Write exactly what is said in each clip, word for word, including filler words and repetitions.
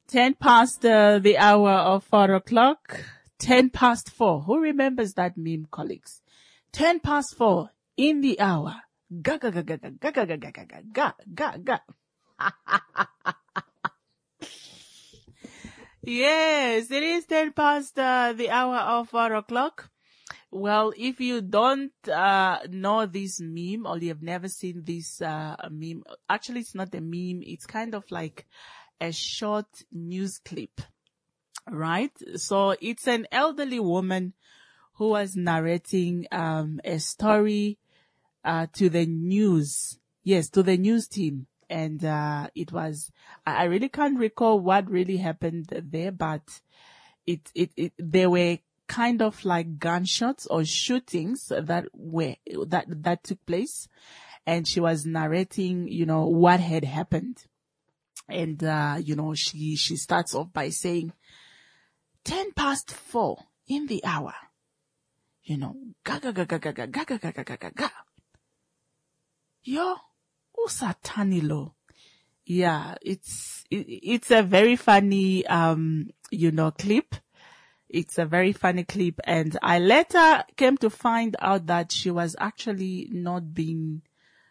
Ten past uh, the hour of four o'clock. Ten past four. Who remembers that meme, colleagues? Ten past four in the hour. Ga ga ga ga ga ga ga ga ga ga ga ga ga. Yes, it is ten past uh, the hour of four o'clock. Well, if you don't uh know this meme or you have never seen this uh meme, actually it's not a meme. It's kind of like a short news clip, right? So it's an elderly woman who was narrating um a story uh to the news. Yes, to the news team. And uh it was, I really can't recall what really happened there, but it, it, it, there were kind of like gunshots or shootings that were, that, that took place. And she was narrating, you know, what had happened. And, uh, you know, she, she starts off by saying, ten past four in the hour, you know, ga ga ga ga ga ga ga ga ga ga ga ga ga. Yo, usatanilo. Yeah, it's, it, it's a very funny, um, you know, clip. It's a very funny clip. And I later came to find out that she was actually not being,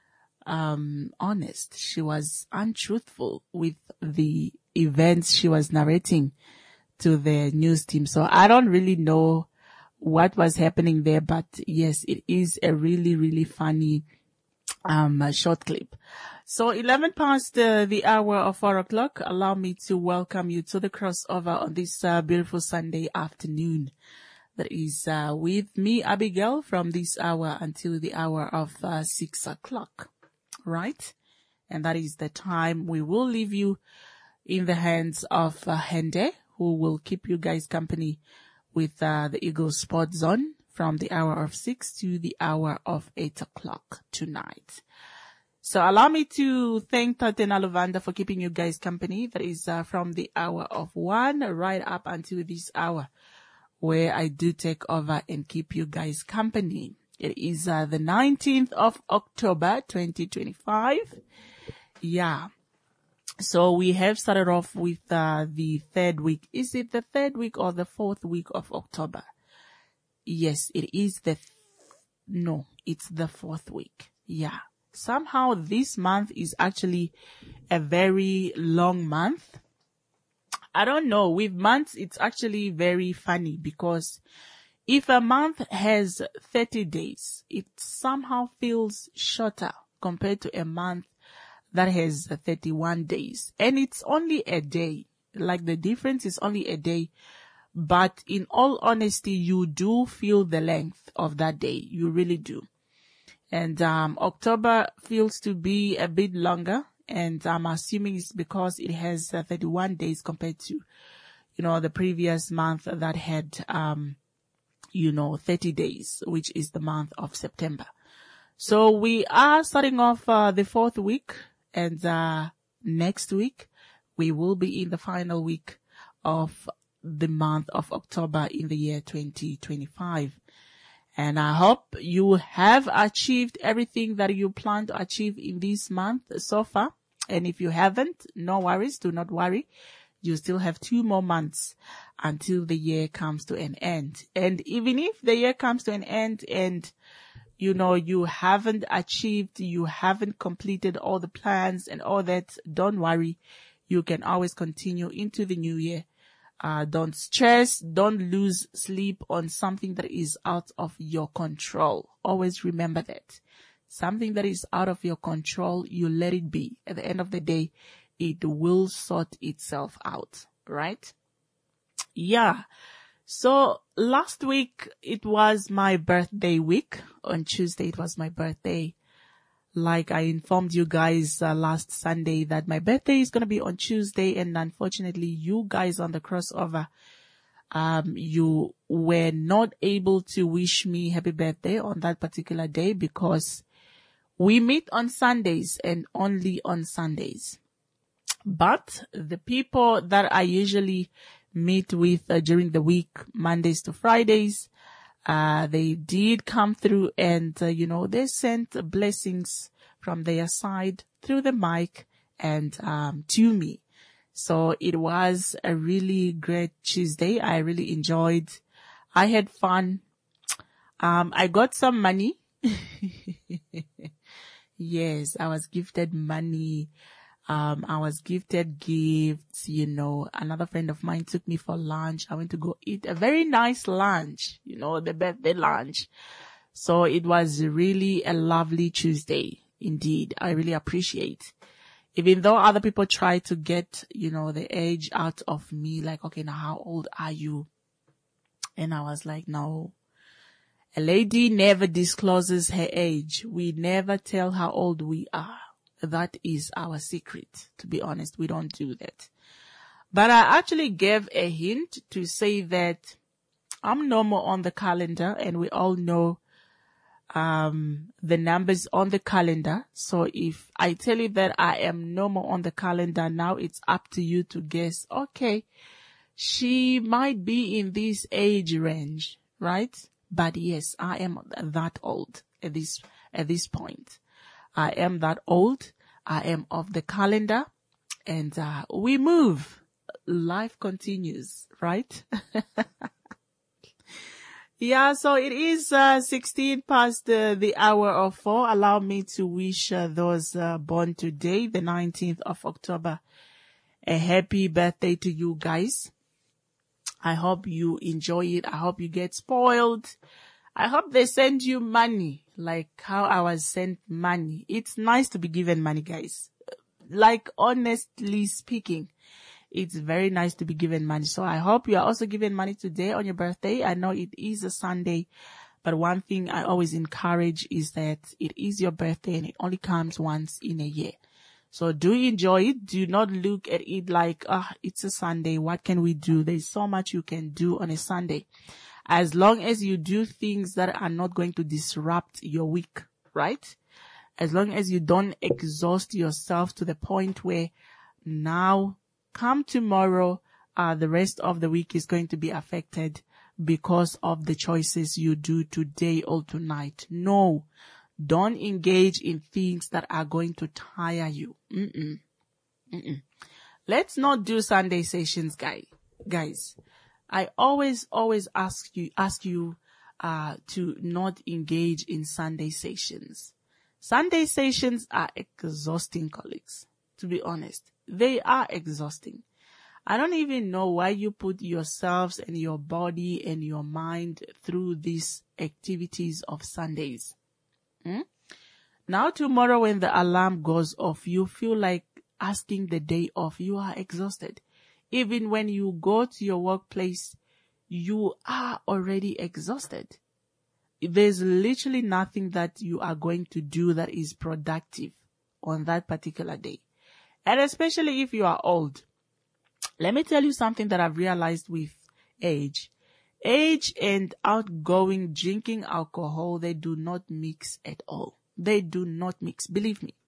um, honest. She was untruthful with the events she was narrating to the news team. So I don't really know what was happening there, but yes, it is a really, really funny, um, short clip. So eleven past uh, the hour of four o'clock, allow me to welcome you to the crossover on this uh, beautiful Sunday afternoon. That is uh, with me, Abigail, from this hour until the hour of uh, six o'clock, right? And that is the time we will leave you in the hands of uh, Hende, who will keep you guys company with uh, the Eagle Sport Zone from the hour of six to the hour of eight o'clock tonight. So allow me to thank Tatena Luvanda for keeping you guys company. That is uh, from the hour of one right up until this hour where I do take over and keep you guys company. It is uh, the nineteenth of October, twenty twenty-five. Yeah. So we have started off with uh, the third week. Is it the third week or the fourth week of October? Yes, it is the, th- no, it's the fourth week. Yeah. Somehow this month is actually a very long month. I don't know. With months, it's actually very funny because if a month has thirty days, it somehow feels shorter compared to a month that has thirty-one days. And it's only a day. Like the difference is only a day. But in all honesty, you do feel the length of that day. You really do. And um October feels to be a bit longer, and I'm assuming it's because it has uh, thirty-one days compared to, you know, the previous month that had, um you know, thirty days, which is the month of September. So we are starting off uh, the fourth week, and uh next week we will be in the final week of the month of October in the year twenty twenty-five. And I hope you have achieved everything that you plan to achieve in this month so far. And if you haven't, no worries. Do not worry. You still have two more months until the year comes to an end. And even if the year comes to an end and, you know, you haven't achieved, you haven't completed all the plans and all that, don't worry. You can always continue into the new year. Uh, don't stress, don't lose sleep on something that is out of your control. Always remember that. Something that is out of your control, you let it be. At the end of the day, it will sort itself out, right? Yeah. So last week, it was my birthday week. On Tuesday, it was my birthday. Like I informed you guys uh, last Sunday that my birthday is going to be on Tuesday, and unfortunately you guys on the crossover, um, you were not able to wish me happy birthday on that particular day because we meet on Sundays and only on Sundays. But the people that I usually meet with uh, during the week, Mondays to Fridays, Uh, they did come through and, uh, you know, they sent blessings from their side through the mic and, um, to me. So it was a really great Tuesday. I really enjoyed. I had fun. Um, I got some money. Yes, I was gifted money. Um, I was gifted gifts, you know. Another friend of mine took me for lunch. I went to go eat a very nice lunch, you know, the birthday lunch. So it was really a lovely Tuesday. Indeed. I really appreciate. Even though other people try to get, you know, the age out of me, like, okay, now how old are you? And I was like, no. A lady never discloses her age. We never tell how old we are. That is our secret. To be honest, we don't do that. But I actually gave a hint to say that I'm normal on the calendar, and we all know um the numbers on the calendar. So if I tell you that I am normal on the calendar, now it's up to you to guess, okay, she might be in this age range, right? But yes, I am that old at this, at this point. I am that old. I am off the calendar, and uh, we move. Life continues, right? Yeah, so it is uh, sixteen past uh, the hour of four. Allow me to wish uh, those uh, born today, the nineteenth of October, a happy birthday to you guys. I hope you enjoy it. I hope you get spoiled. I hope they send you money, like how I was sent money. It's nice to be given money, guys. Like, honestly speaking, it's very nice to be given money. So I hope you are also given money today on your birthday. I know it is a Sunday, but one thing I always encourage is that it is your birthday and it only comes once in a year. So do enjoy it. Do not look at it like, ah, oh, it's a Sunday. What can we do? There's so much you can do on a Sunday. As long as you do things that are not going to disrupt your week, right? As long as you don't exhaust yourself to the point where now, come tomorrow, uh, the rest of the week is going to be affected because of the choices you do today or tonight. No. Don't engage in things that are going to tire you. Mm-mm. Mm-mm. Let's not do Sunday sessions, guy, guys. I always, always ask you, ask you, uh, to not engage in Sunday sessions. Sunday sessions are exhausting, colleagues. To be honest, they are exhausting. I don't even know why you put yourselves and your body and your mind through these activities of Sundays. Hmm? Now tomorrow when the alarm goes off, you feel like asking the day off. You are exhausted. Even when you go to your workplace, you are already exhausted. There's literally nothing that you are going to do that is productive on that particular day. And especially if you are old. Let me tell you something that I've realized with age. Age and outgoing drinking alcohol, they do not mix at all. They do not mix. Believe me.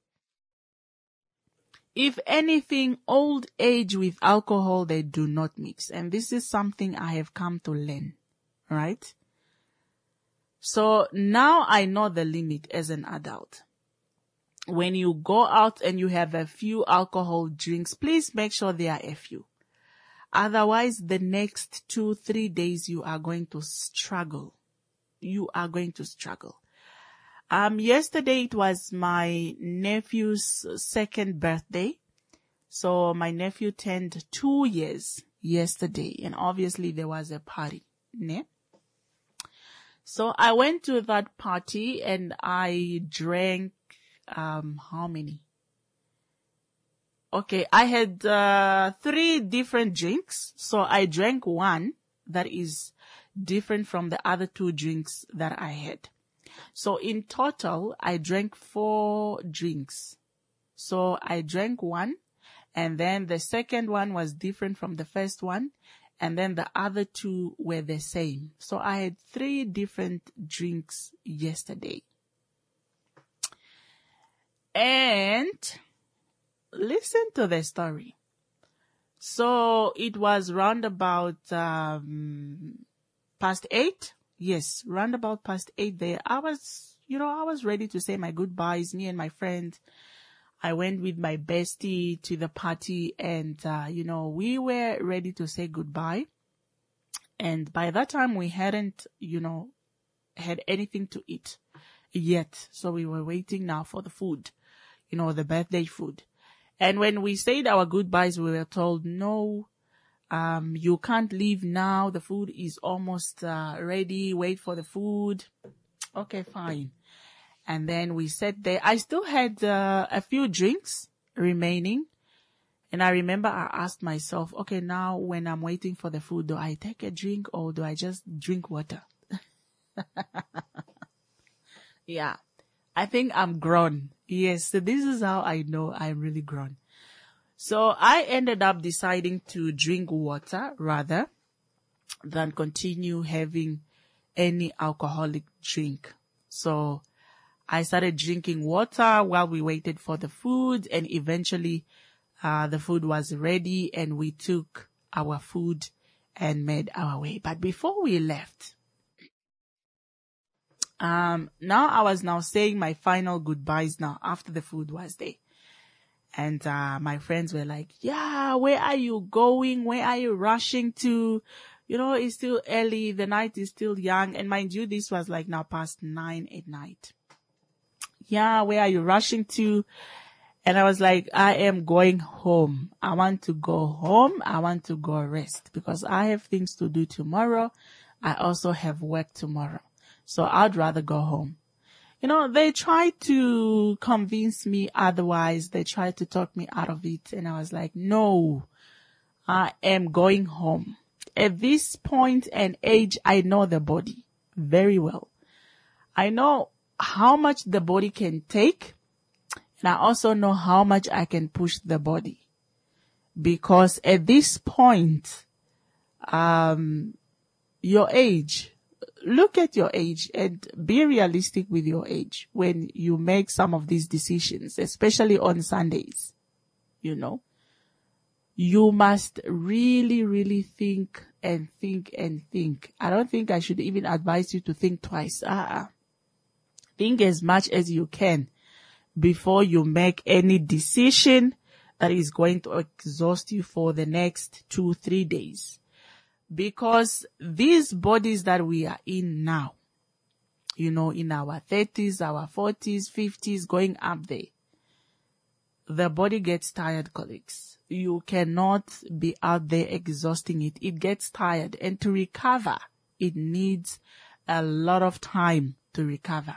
If anything, old age with alcohol, they do not mix. And this is something I have come to learn, right? So now I know the limit as an adult. When you go out and you have a few alcohol drinks, please make sure they are a few. Otherwise, the next two, three days, you are going to struggle. You are going to struggle. Um, yesterday it was my nephew's second birthday. So my nephew turned two years yesterday, and obviously there was a party, ne? So I went to that party and I drank, um, how many? Okay, I had, uh, three different drinks. So I drank one that is different from the other two drinks that I had. So in total, I drank four drinks. So I drank one, and then the second one was different from the first one, and then the other two were the same. So I had three different drinks yesterday. And listen to the story. So it was round about um, past eight. Yes, round about past eight there. I was, you know, I was ready to say my goodbyes, me and my friend. I went with my bestie to the party, and, uh, you know, we were ready to say goodbye. And by that time, we hadn't, you know, had anything to eat yet. So we were waiting now for the food, you know, the birthday food. And when we said our goodbyes, we were told, no, um, you can't leave now. The food is almost uh, ready. Wait for the food. Okay, fine. And then we sat there. I still had uh, a few drinks remaining. And I remember I asked myself, okay, now when I'm waiting for the food, do I take a drink or do I just drink water? Yeah, I think I'm grown. Yes, so this is how I know I'm really grown. So I ended up deciding to drink water rather than continue having any alcoholic drink. So I started drinking water while we waited for the food, and eventually uh, the food was ready and we took our food and made our way. But before we left, um, now I was now saying my final goodbyes now after the food was there. And uh, my friends were like, yeah, where are you going? Where are you rushing to? You know, it's still early. The night is still young. And mind you, this was like now past nine at night. Yeah, where are you rushing to? And I was like, I am going home. I want to go home. I want to go rest because I have things to do tomorrow. I also have work tomorrow. So I'd rather go home. You know, they tried to convince me otherwise. They tried to talk me out of it. And I was like, no, I am going home. At this point and age, I know the body very well. I know how much the body can take. And I also know how much I can push the body. Because at this point, um, your age, look at your age and be realistic with your age when you make some of these decisions, especially on Sundays. You know, you must really, really think and think and think. I don't think I should even advise you to think twice. Uh-uh. Think as much as you can before you make any decision that is going to exhaust you for the next two, three days. Because these bodies that we are in now, you know, in our thirties, our forties, fifties, going up there, the body gets tired, colleagues. You cannot be out there exhausting it. It gets tired. And to recover, it needs a lot of time to recover.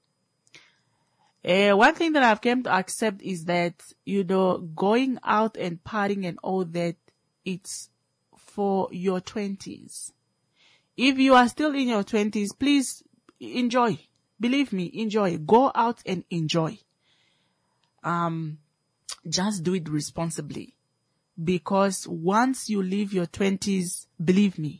Uh, one thing that I've come to accept is that, you know, going out and partying and all that, it's for your twenties. If you are still in your twenties, please enjoy. Believe me, enjoy. Go out and enjoy. Um, just do it responsibly. Because once you leave your twenties, believe me,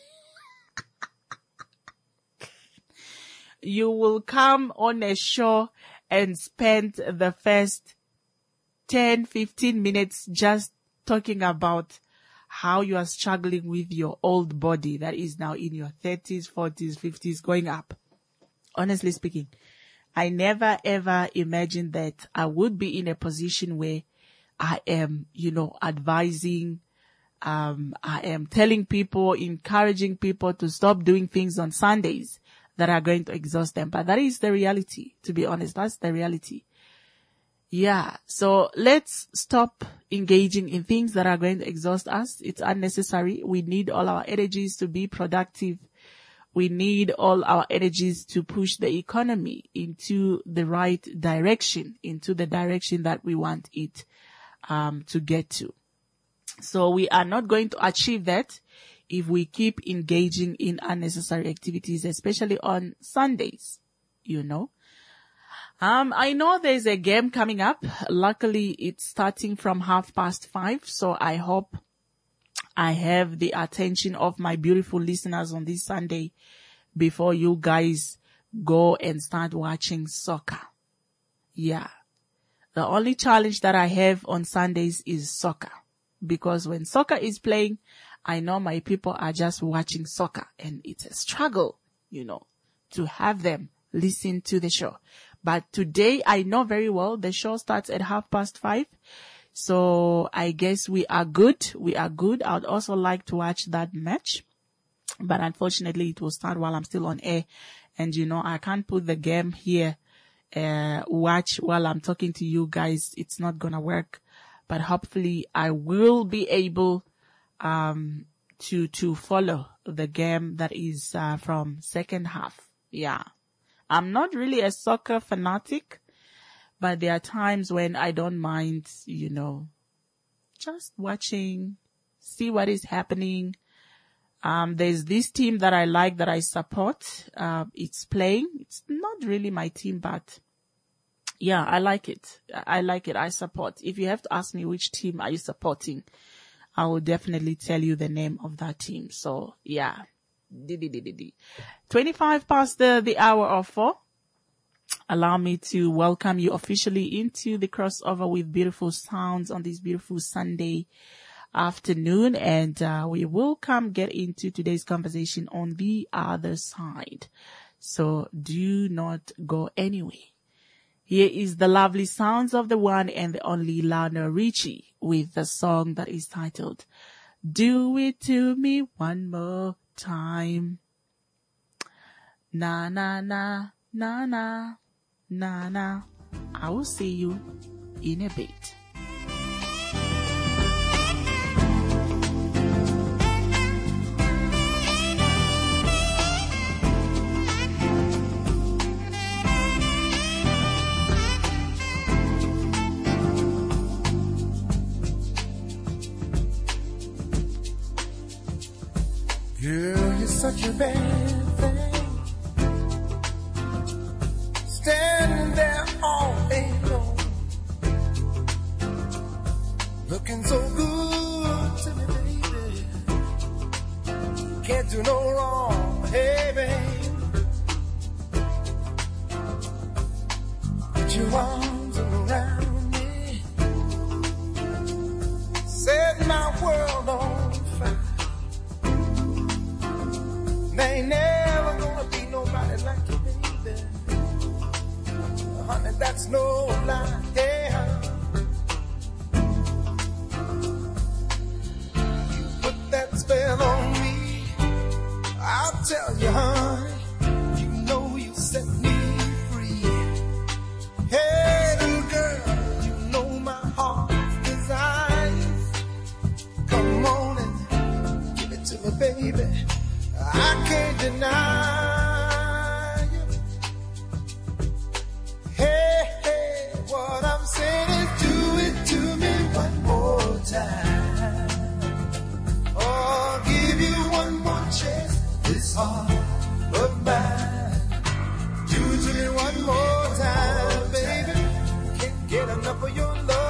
you will come on a show and spend the first ten, fifteen minutes just talking about how you are struggling with your old body that is now in your thirties, forties, fifties, going up. Honestly speaking, I never ever imagined that I would be in a position where I am, you know, advising, um, I am telling people, encouraging people to stop doing things on Sundays that are going to exhaust them. But that is the reality, to be honest. That's the reality. Yeah. So let's stop engaging in things that are going to exhaust us. It's unnecessary. We need all our energies to be productive. We need all our energies to push the economy into the right direction, into the direction that we want it um, to get to. So we are not going to achieve that if we keep engaging in unnecessary activities, especially on Sundays, you know. Um, I know there's a game coming up. Luckily, it's starting from half past five. So I hope I have the attention of my beautiful listeners on this Sunday before you guys go and start watching soccer. Yeah. The only challenge that I have on Sundays is soccer, because when soccer is playing, I know my people are just watching soccer and it's a struggle, you know, to have them listen to the show. But today I know very well the show starts at half past five. So I guess we are good. We are good. I'd also like to watch that match, but unfortunately it will start while I'm still on air. And you know, I can't put the game here, uh, watch while I'm talking to you guys. It's not gonna work, but hopefully I will be able, um, to, to follow the game that is, uh, from second half. Yeah. I'm not really a soccer fanatic, but there are times when I don't mind, you know, just watching, see what is happening. Um, there's this team that I like that I support. Uh, it's playing. It's not really my team, but yeah, I like it. I like it. I support. If you have to ask me which team are you supporting, I will definitely tell you the name of that team. So yeah. twenty-five past the, the hour of four. Allow me to welcome you officially into the crossover with beautiful sounds on this beautiful Sunday afternoon. And uh, we will come get into today's conversation on the other side. So do not go anywhere. Here is the lovely sounds of the one and the only Lionel Richie with the song that is titled Do It To Me One More Time. Na na na na na na na. I will see you in a bit. Girl, you're such a bad thing, standing there all day long, looking so good to me, baby. Can't do no wrong, hey, babe. Put your arms around me, set my world on fire. There ain't never gonna be nobody like you, baby. Honey, that's no lie, yeah. You put that spell on me, I'll tell you, honey. You know you set me free. Hey, little girl, you know my heart's desire. Come on and give it to me, baby. I can't deny you. Hey, hey, what I'm saying is do it to me one more time. Oh, give you one more chance, this heart of mine. Do it to me one more time, baby. Can't get enough of your love.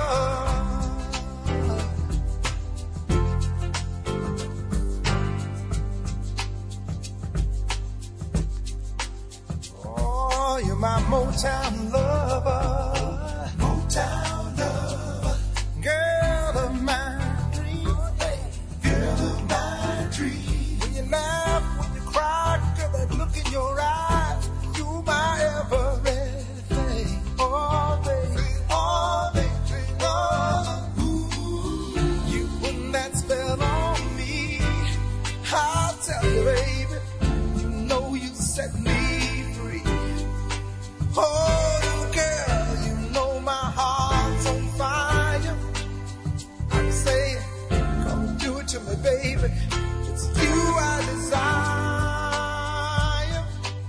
You're my Motown lover, Motown lover, girl of my dreams, hey, girl of my dreams. When you laugh, when you cry, girl, that look in your eyes, you my everything. Oh, baby, oh, baby, oh, ooh, you put that spell on me. I'll tell you, baby, you know you set me. Oh, girl, you know my heart's on fire. I'm saying, come do it to me, baby. It's you I desire.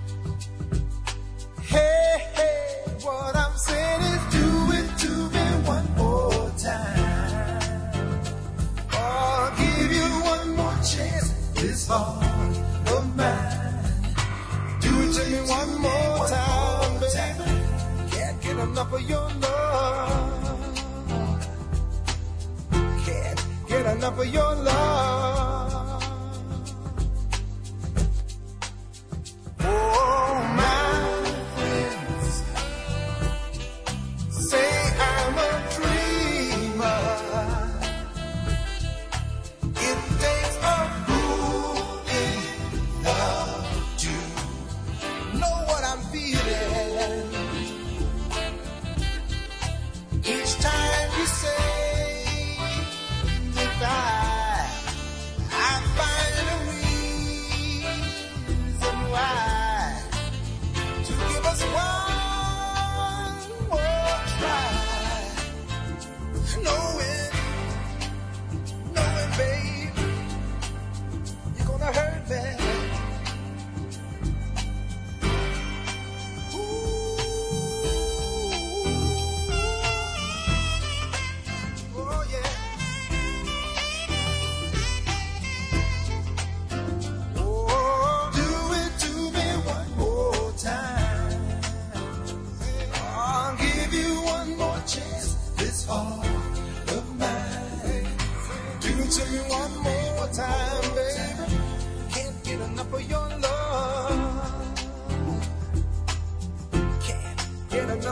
Hey, hey, what I'm saying is do it to me one more time. Oh, I'll give you one more chance, this heart of mine. Do it to me one more time. Can't get enough of your love. Can't get enough of your love. Oh, my friends say I'm a dreamer. It takes a fool in love to know what I'm feeling.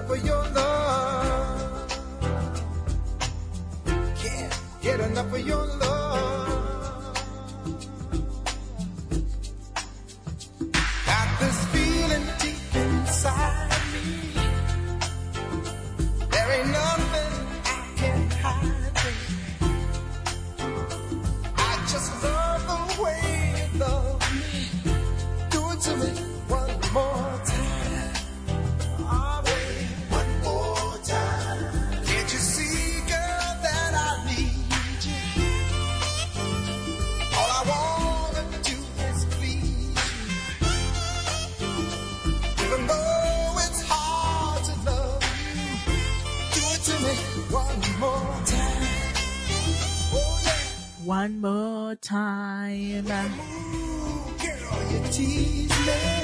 enough of your love. Can't get enough of your love. Got this feeling deep inside me. There ain't nothing I can hide. I just love the way you love me. Do it to me one more time. Oh, baby, one more time. Can't you see, girl, that I need you? All I wanna do is please you. Even though it's hard to love you, do it to me one more time. Oh, yeah. One more time. Ooh, girl, you tease me.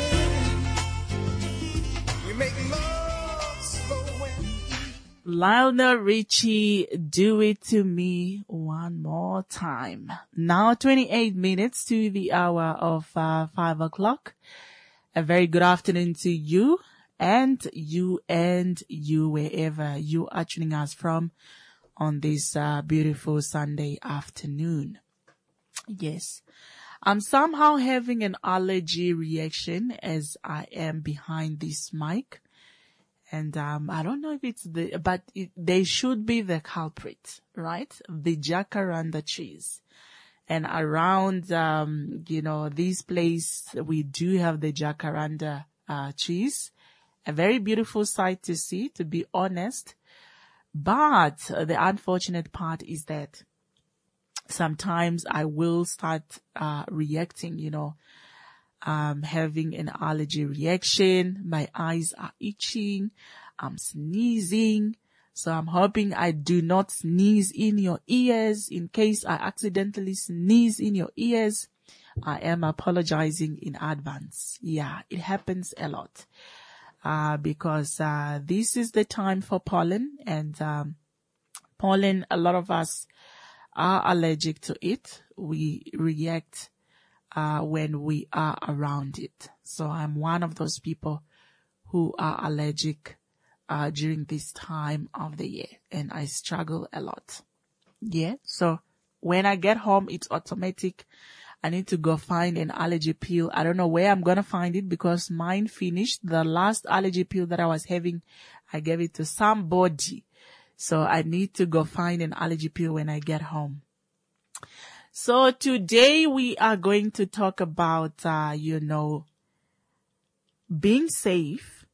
We make love slow and easy. Lionel Richie, do it to me one more time. Now twenty-eight minutes to the hour of uh, five o'clock. A very good afternoon to you and you and you wherever you are tuning us from on this uh, beautiful Sunday afternoon. Yes. I'm somehow having an allergy reaction as I am behind this mic. And um I don't know if it's the, but it, they should be the culprit, right? The jacaranda cheese. And around, um, you know, this place, we do have the jacaranda uh, cheese. A very beautiful sight to see, to be honest. But the unfortunate part is that sometimes I will start uh reacting, you know, um having an allergy reaction. My eyes are itching. I'm sneezing. So I'm hoping I do not sneeze in your ears. In case I accidentally sneeze in your ears, I am apologizing in advance. Yeah, it happens a lot. Uh, because, uh, this is the time for pollen, and, um, pollen, a lot of us are allergic to it. We react, uh, when we are around it. So I'm one of those people who are allergic, uh, during this time of the year, and I struggle a lot. Yeah. So when I get home, it's automatic. I need to go find an allergy pill. I don't know where I'm going to find it because mine finished. The last allergy pill that I was having, I gave it to somebody. So I need to go find an allergy pill when I get home. So today we are going to talk about, uh, you know, being safe,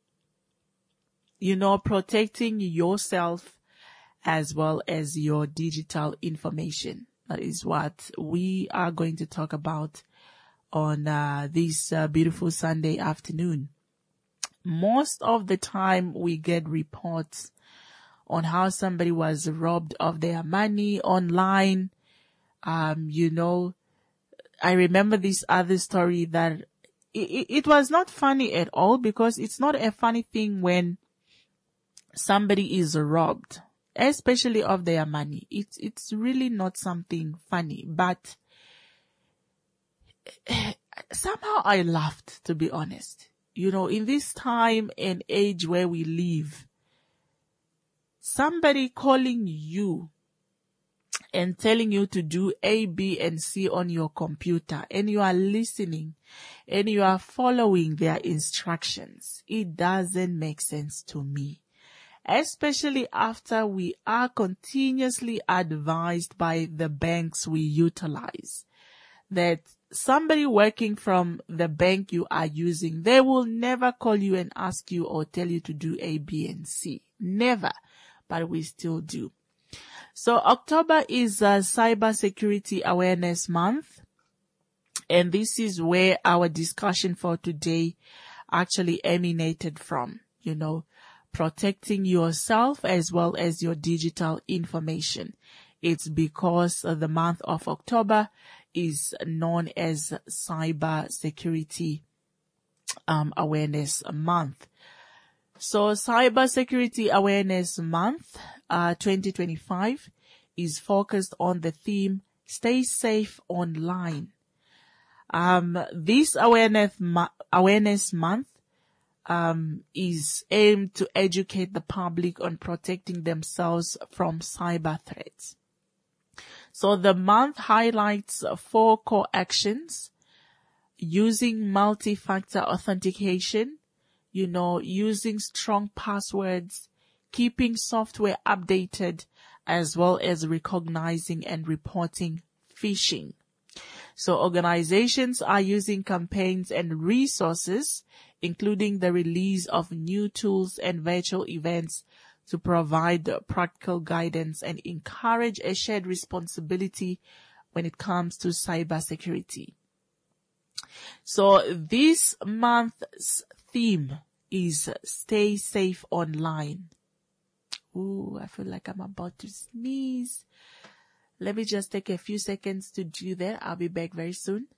you know, protecting yourself as well as your digital information. That is what we are going to talk about on uh, this uh, beautiful Sunday afternoon. Most of the time we get reports on how somebody was robbed of their money online. Um, you know, I remember this other story that it, it was not funny at all, because it's not a funny thing when somebody is robbed, especially of their money. It's, it's really not something funny, but somehow I laughed, to be honest. You know, in this time and age where we live, somebody calling you and telling you to do A, B, and C on your computer, and you are listening and you are following their instructions. It doesn't make sense to me. Especially after we are continuously advised by the banks we utilize that somebody working from the bank you are using, they will never call you and ask you or tell you to do A, B, and C. Never. But we still do. So October is uh, Cyber Security Awareness Month. And this is where our discussion for today actually emanated from, you know, protecting yourself as well as your digital information. It's because uh, the month of October is known as Cyber Security um, Awareness Month. So Cyber Security Awareness Month uh, twenty twenty-five is focused on the theme Stay Safe Online. Um, this awareness mo- awareness month um, is aimed to educate the public on protecting themselves from cyber threats. So the month highlights four core actions: using multi-factor authentication, you know, using strong passwords, keeping software updated, as well as recognizing and reporting phishing. So organizations are using campaigns and resources, including the release of new tools and virtual events, to provide practical guidance and encourage a shared responsibility when it comes to cybersecurity. So this month's theme is Stay Safe Online. Ooh, I feel like I'm about to sneeze. Let me just take a few seconds to do that. I'll be back very soon.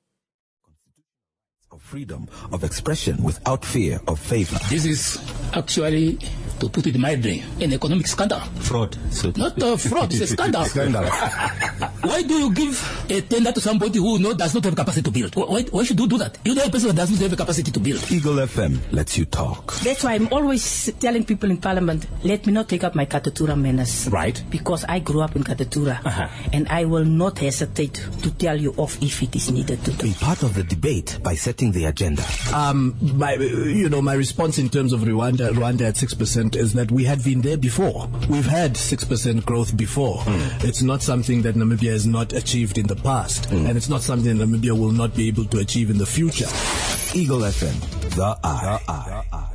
Of freedom of expression without fear of favor. This is actually, to put it mildly, an economic scandal. Fraud. So Not a fraud, it's a scandal. Scandal. Why do you give a tender to somebody who no, does not have capacity to build? Why, why should you do that? You know a person that does not have a capacity to build. Eagle F M lets you talk. That's why I'm always telling people in Parliament, let me not take up my Katatura menace. Right. Because I grew up in Katatura. Uh-huh. And I will not hesitate to tell you off if it is needed to do. Be part of the debate by setting the agenda. Um, my, you know, my response in terms of Rwanda, Rwanda at six percent is that we had been there before. We've had six percent growth before. Mm. It's not something that Namibia has not achieved in the past. Mm. And it's not something that Namibia will not be able to achieve in the future. Eagle F M, the eye. The eye.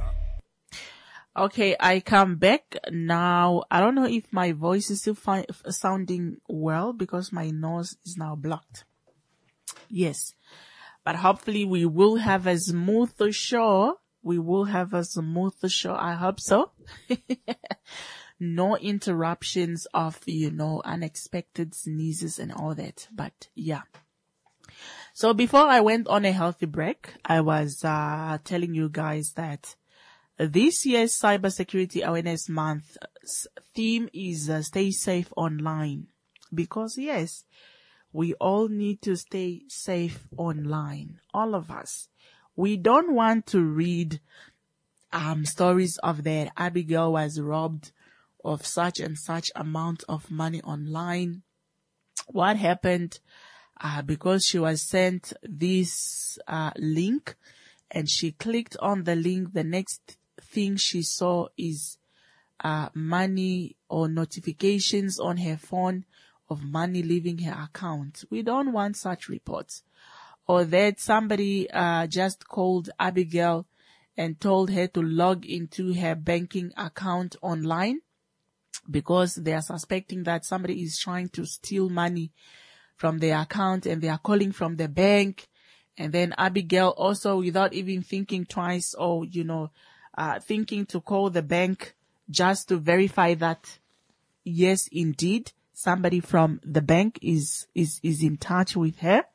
Okay, I come back now. I don't know if my voice is still fi- sounding well because my nose is now blocked. Yes. But hopefully we will have a smoother show. We will have a smoother show. I hope so. No interruptions of, you know, unexpected sneezes and all that. But yeah. So before I went on a healthy break, I was uh telling you guys that this year's Cybersecurity Awareness Month theme is uh, Stay Safe Online. Because yes, we all need to stay safe online. All of us. We don't want to read um stories of that Abigail was robbed of such and such amount of money online. What happened? Uh, because she was sent this uh link and she clicked on the link, the next thing she saw is uh money or notifications on her phone of money leaving her account. We don't want such reports. Or that somebody uh just called Abigail and told her to log into her banking account online because they are suspecting that somebody is trying to steal money from their account and they are calling from the bank. And then Abigail also, without even thinking twice or, you know, uh thinking to call the bank just to verify that, yes, indeed, somebody from the bank is, is, is in touch with her.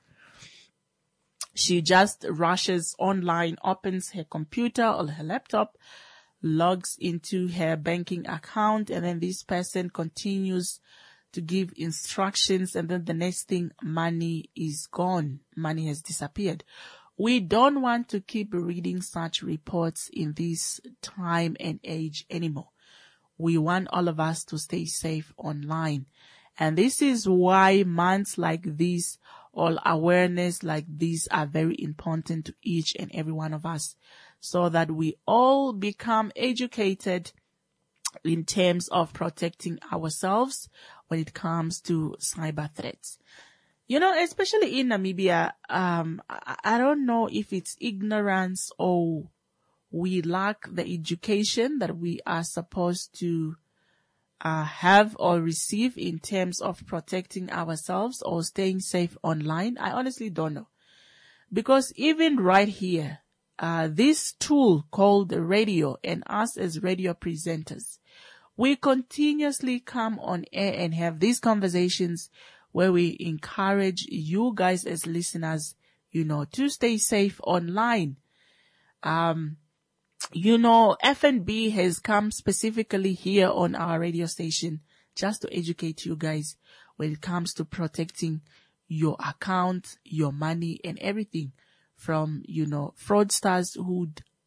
She just rushes online, opens her computer or her laptop, logs into her banking account, and then this person continues to give instructions, and then the next thing, money is gone. Money has disappeared. We don't want to keep reading such reports in this time and age anymore. We want all of us to stay safe online. And this is why months like this, all awareness like these are very important to each and every one of us, so that we all become educated in terms of protecting ourselves when it comes to cyber threats. You know, especially in Namibia, um, I, I don't know if it's ignorance or we lack the education that we are supposed to uh, have or receive in terms of protecting ourselves or staying safe online. I honestly don't know. Because even right here, uh, this tool called the radio and us as radio presenters, we continuously come on air and have these conversations where we encourage you guys as listeners, you know, to stay safe online. Um, you know, F N B has come specifically here on our radio station just to educate you guys when it comes to protecting your account, your money and everything from, you know, fraudsters who'd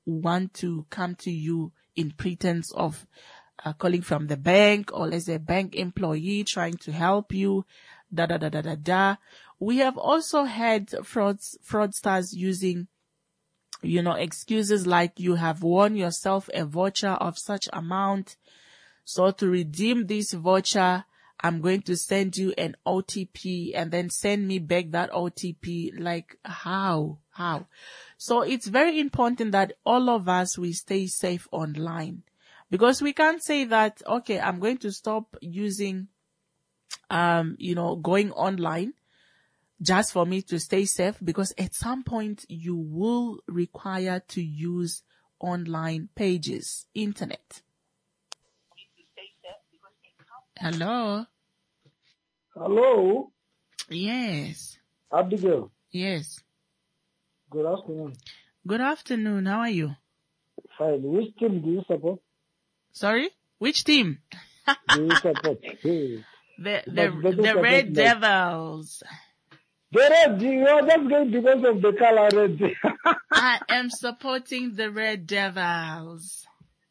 want to come to you in pretense of uh, calling from the bank, or as a bank employee trying to help you, da da da da da da. We have also had frauds, fraudsters using, you know, excuses like you have won yourself a voucher of such amount. So to redeem this voucher, I'm going to send you an O T P and then send me back that O T P. Like how? How? So it's very important that all of us, we stay safe online, because we can't say that, okay, I'm going to stop using, um, you know, going online just for me to stay safe, because at some point you will require to use online pages, internet. Hello? Hello? Yes. Abigail. Yes. Good afternoon. Good afternoon. How are you? Fine. Which team do you support? Sorry? Which team? Do you support? Hey. The, But the, better the support Red like- Devils. The red, you are just going because of the color red. I am supporting the Red Devils.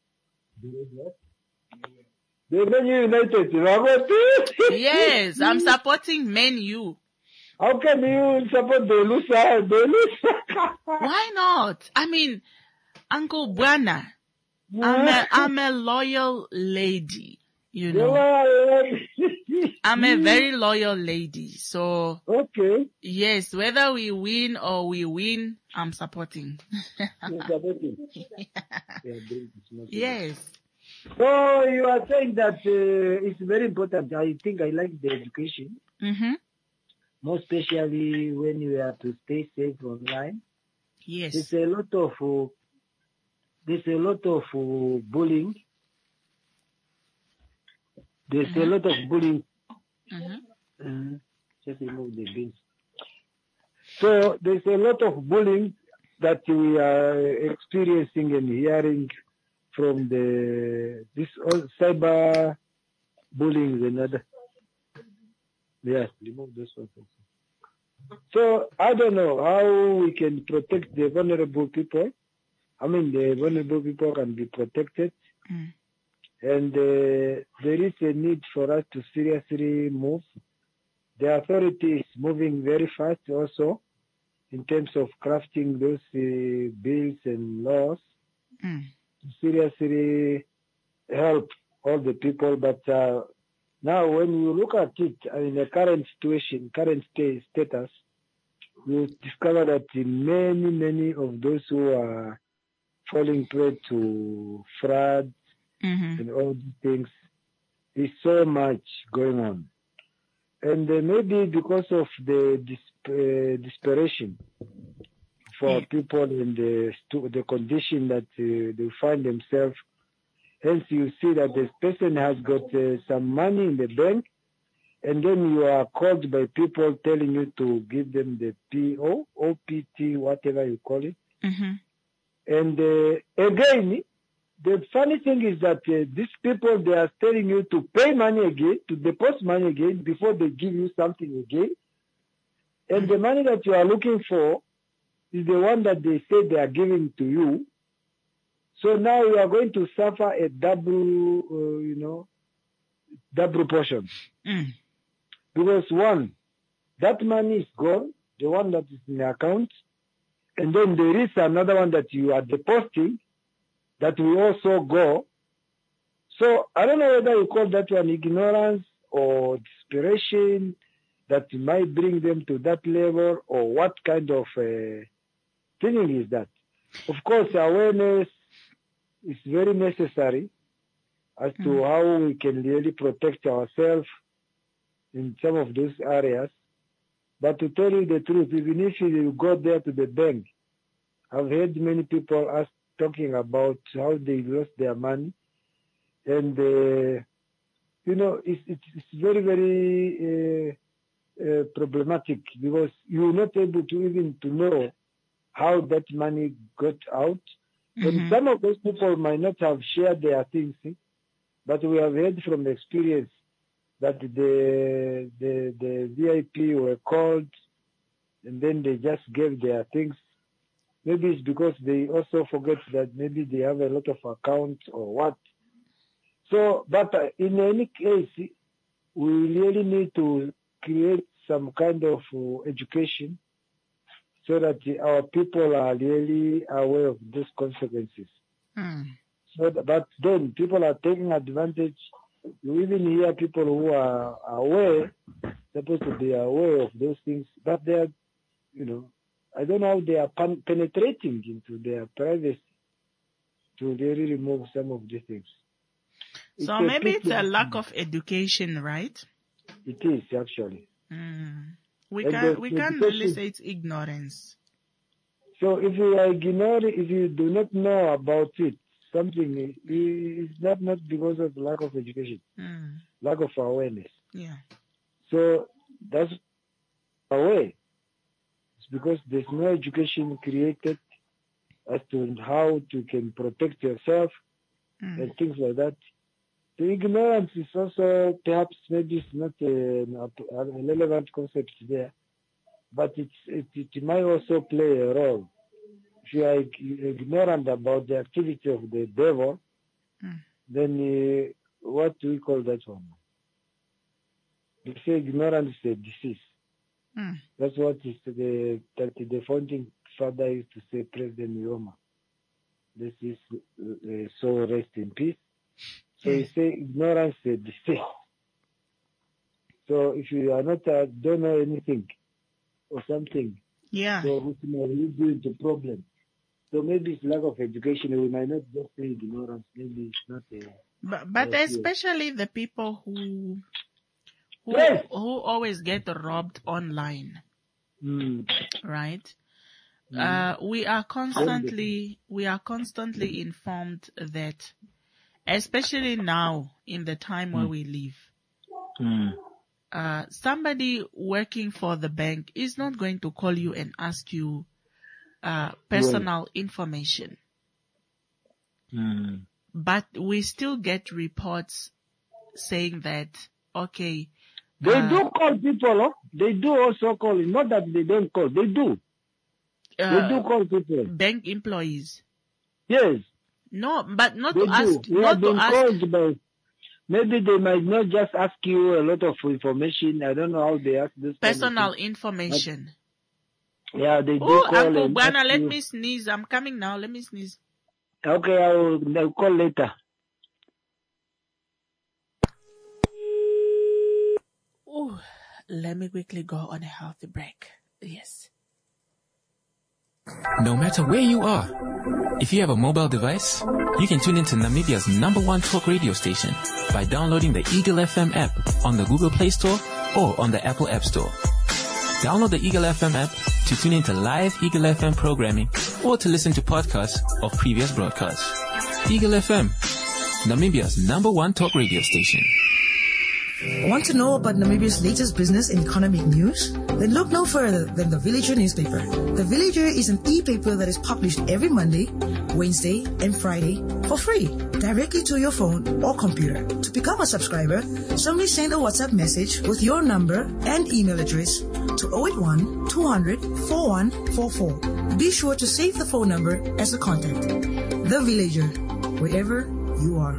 The Man U United, you are going to- Yes, I'm supporting Man U. How can you support the loser? The loser. Why not? I mean, Uncle Buana, I'm a, I'm a loyal lady, you know. I'm a very loyal lady. So, Okay. yes, whether we win or we win, I'm supporting. You're supporting. Yeah, drink is not Yes. So you are saying that uh, it's very important. I think I like the education, Mm-hmm. more especially when you have to stay safe online. Yes. There's a lot of uh, there's a lot of uh, bullying. There's a lot of bullying. Mm-hmm. Uh, just remove the beans. So there's a lot of bullying that we are experiencing and hearing from the this all cyber bullying and other. Yes, remove this one. So I don't know how we can protect the vulnerable people. I mean, the vulnerable people can be protected, Mm. and uh, there is a need for us to seriously move. The authority is moving very fast also in terms of crafting those uh, bills and laws Mm. to seriously help all the people. But uh, now when you look at it uh, in the current situation, current sta- status, you discover that many, many of those who are falling prey to fraud Mm-hmm. and all these things, is so much going on. And uh, maybe because of the dis- uh, desperation for Yeah. people in the, stu- the condition that uh, they find themselves, hence you see that this person has got uh, some money in the bank, and then you are called by people telling you to give them the P O, O P T, whatever you call it. Mm-hmm. And uh, again, the funny thing is that uh, these people, they are telling you to pay money again, to deposit money again before they give you something again. And the money that you are looking for is the one that they say they are giving to you. So now you are going to suffer a double, uh, you know, double portion. Mm. Because one, that money is gone, the one that is in the account, and then there is another one that you are depositing that will also go. So I don't know whether you call that one ignorance or desperation that might bring them to that level, or what kind of uh, thing is that. Of course, awareness is very necessary as to Mm. how we can really protect ourselves in some of those areas. But to tell you the truth, even if you go there to the bank, I've heard many people ask, talking about how they lost their money. And, uh, you know, it's, it's, it's very, very uh, uh, problematic, because you're not able to even to know how that money got out. And Mhm. some of those people might not have shared their things, eh, but we have heard from experience that the, the, the V I P were called, and then they just gave their things. maybe it's because they also forget that maybe they have a lot of accounts or what. So, but uh, in any case, we really need to create some kind of uh, education so that our people are really aware of these consequences. Mm. So, that, but then people are taking advantage. You even hear people who are aware, supposed to be aware of those things, but they are, you know, I don't know how they are pen- penetrating into their privacy to really remove some of these things. So It's maybe it's a pity. lack of education, right? It is actually. Mm. We And can the we can't really education- say it's ignorance. So if you are ignoring, if you do not know about it, something is not not because of lack of education, Mm. lack of awareness. Yeah. So that's a way. It's because there's no education created as to how to can protect yourself Mm. and things like that. The ignorance is also perhaps maybe it's not a, a relevant concept there, but it's, it, it might also play a role. If you are ignorant about the activity of the devil, Mm. then uh, what do we call that one? They say ignorance is a disease. Mm. That's what is the that the founding father used to say, President Yoma. This is uh, so rest in peace. So Yeah. you say ignorance is a disease. So if you are not uh, don't know anything or something, Yeah. so which may lead you into problems. So maybe it's lack of education. We might not just say ignorance. Maybe it's not a But but Yes, yes. especially the people who who Yes. who always get robbed online, mm, right? Uh, we are constantly we are constantly informed that, especially now in the time where we live, mm, uh, somebody working for the bank is not going to call you and ask you uh, personal information. mm. But we still get reports saying that, okay, They uh, do call people. Huh? They do also call. Not that they don't call. They do. they do uh, call people. bank employees. Yes, No, but not they to do. ask, We not have to been ask, called by. Maybe they might not just ask you a lot of information. I don't know how they ask this kind of personal thing. information. Yeah, they do Oh, call Uncle and Bwana, ask let you. me sneeze. I'm coming now. Let me sneeze. Okay, I will I'll call later. Oh, let me quickly go on a healthy break. Yes. No matter where you are, if you have a mobile device, you can tune into Namibia's number one talk radio station by downloading the Eagle F M app on the Google Play Store or on the Apple App Store. Download the Eagle F M app to tune into live Eagle F M programming or to listen to podcasts of previous broadcasts. Eagle F M, Namibia's number one talk radio station. Want to know about Namibia's latest business and economic news? Then look no further than The Villager newspaper. The Villager is an e-paper that is published every Monday, Wednesday, and Friday for free, directly to your phone or computer. To become a subscriber, simply send a WhatsApp message with your number and email address to zero eight one, two hundred, forty-one forty-four. Be sure to save the phone number as a contact. The Villager, wherever you are.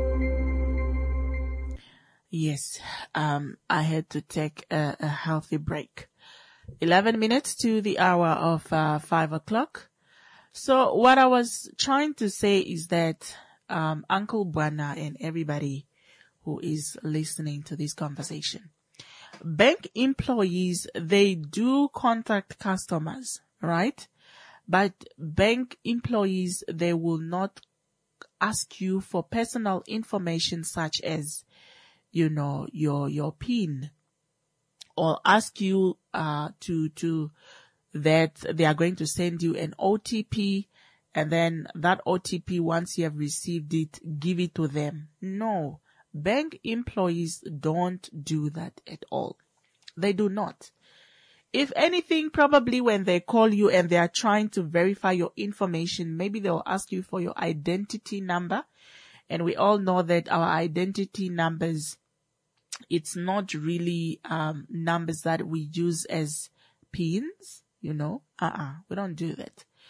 Yes, um, I had to take a, a healthy break. Eleven minutes to the hour of uh, five o'clock. So what I was trying to say is that um, Uncle Bwana and everybody who is listening to this conversation, bank employees, they do contact customers, right? But bank employees, they will not ask you for personal information such as, you know, your, your PIN, or ask you, uh, to, to, that they are going to send you an O T P, and then that O T P, once you have received it, give it to them. No, bank employees don't do that at all. They do not. If anything, probably when they call you and they are trying to verify your information, maybe they'll ask you for your identity number. And we all know that our identity numbers, it's not really um numbers that we use as pins, you know. Uh-uh, we don't do that.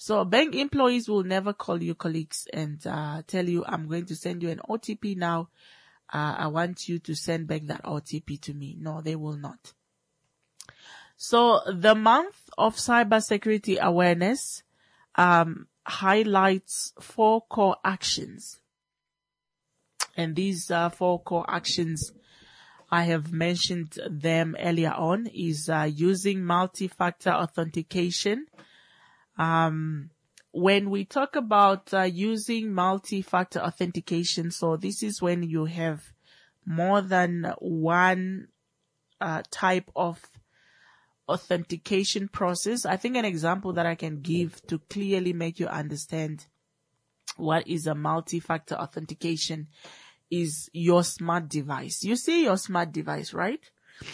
So bank employees will never call you colleagues and uh, tell you, I'm going to send you an O T P now. Uh, I want you to send back that O T P to me. No, they will not. So the month of cybersecurity awareness um, highlights four core actions. And these uh, four core actions, I have mentioned them earlier on, is uh, using multi-factor authentication. Um, when we talk about uh, using multi-factor authentication, so this is when you have more than one uh, type of authentication process. I think an example that I can give to clearly make you understand what is a multi-factor authentication is your smart device. You see your smart device, right?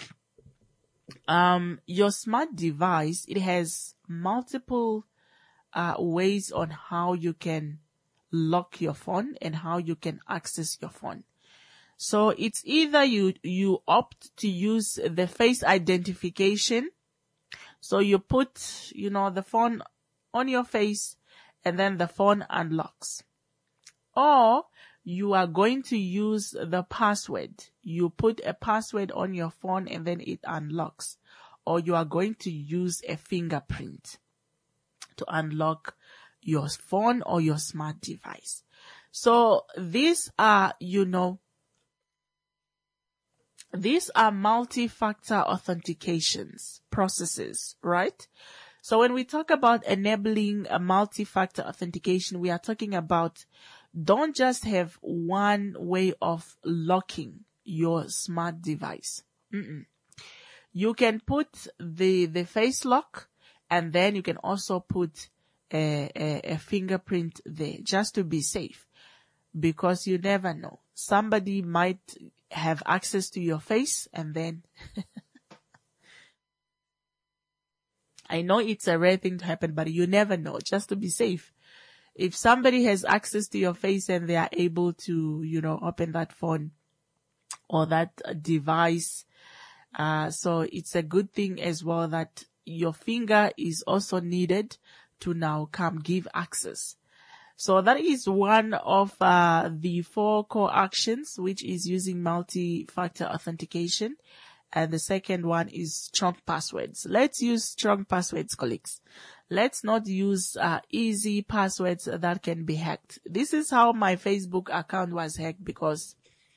Um, your smart device, it has multiple uh, ways on how you can lock your phone and how you can access your phone. So it's either you, you opt to use the face identification. So you put, you know, the phone on your face and then the phone unlocks. Or you are going to use the password. You put a password on your phone and then it unlocks. Or you are going to use a fingerprint to unlock your phone or your smart device. So these are, you know, these are multi-factor authentications processes, right? So when we talk about enabling a multi-factor authentication, we are talking about don't just have one way of locking your smart device. Mm-mm. You can put the, the face lock and then you can also put a, a, a fingerprint there just to be safe, because you never know. Somebody might have access to your face and then I know it's a rare thing to happen, but you never know, just to be safe. If somebody has access to your face and they are able to, you know, open that phone or that device, uh, so it's a good thing as well that your finger is also needed to now come give access. So that is one of uh, the four core actions, which is using multi-factor authentication. And the second one is strong passwords. Let's use strong passwords, colleagues. Let's not use uh, easy passwords that can be hacked. This is how my Facebook account was hacked, because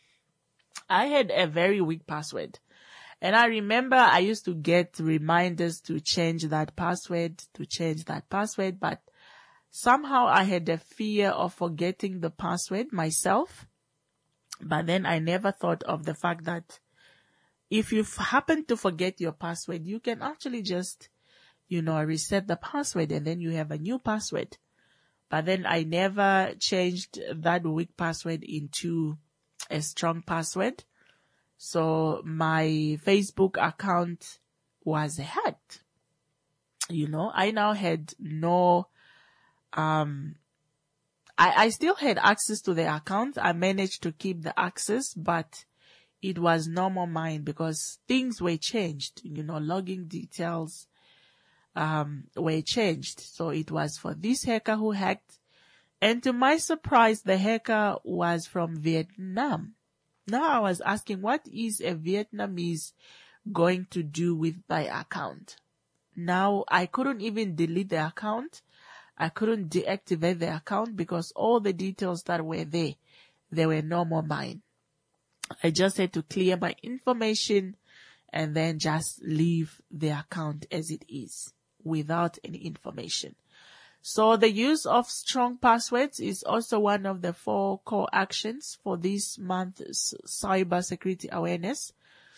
I had a very weak password. And I remember I used to get reminders to change that password, to change that password, but somehow I had a fear of forgetting the password myself. But then I never thought of the fact that if you happen to forget your password, you can actually just, you know, reset the password and then you have a new password. But then I never changed that weak password into a strong password. So my Facebook account was hacked. You know, I now had no, um, I, I still had access to the account. I managed to keep the access, but it was no more mine because things were changed. You know, login details, um, were changed. So it was for this hacker who hacked. And to my surprise, the hacker was from Vietnam. Now I was asking, what is a Vietnamese going to do with my account? Now I couldn't even delete the account. I couldn't deactivate the account because all the details that were there, they were no more mine. I just had to clear my information and then just leave the account as it is without any information. So the use of strong passwords is also one of the four core actions for this month's cybersecurity awareness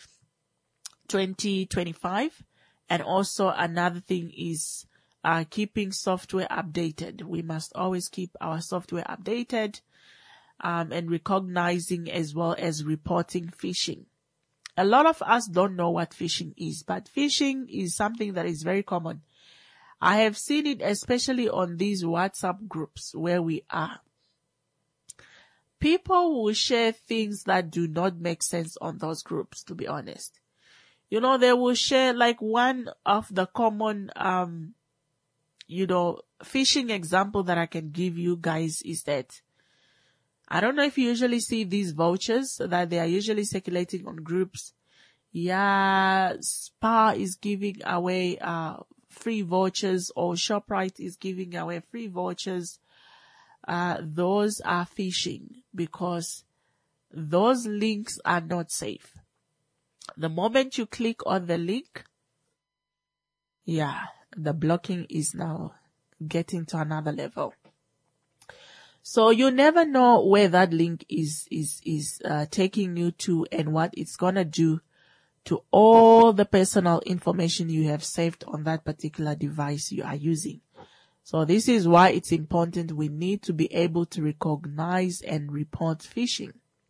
twenty twenty-five. And also another thing is uh, keeping software updated. We must always keep our software updated. Um, and recognizing as well as reporting phishing. A lot of us don't know what phishing is, but phishing is something that is very common. I have seen it especially on these WhatsApp groups where we are. People will share things that do not make sense on those groups, to be honest. You know, they will share like one of the common, um, you know, phishing example that I can give you guys is that I don't know if you usually see these vouchers that they are usually circulating on groups. Yeah, Spar is giving away uh free vouchers, or ShopRite is giving away free vouchers. Uh, those are phishing because those links are not safe. The moment you click on the link, yeah, the blocking is now getting to another level. So you never know where that link is, is, is, uh, taking you to and what it's gonna do to all the personal information you have saved on that particular device you are using. So this is why it's important we need to be able to recognize and report phishing.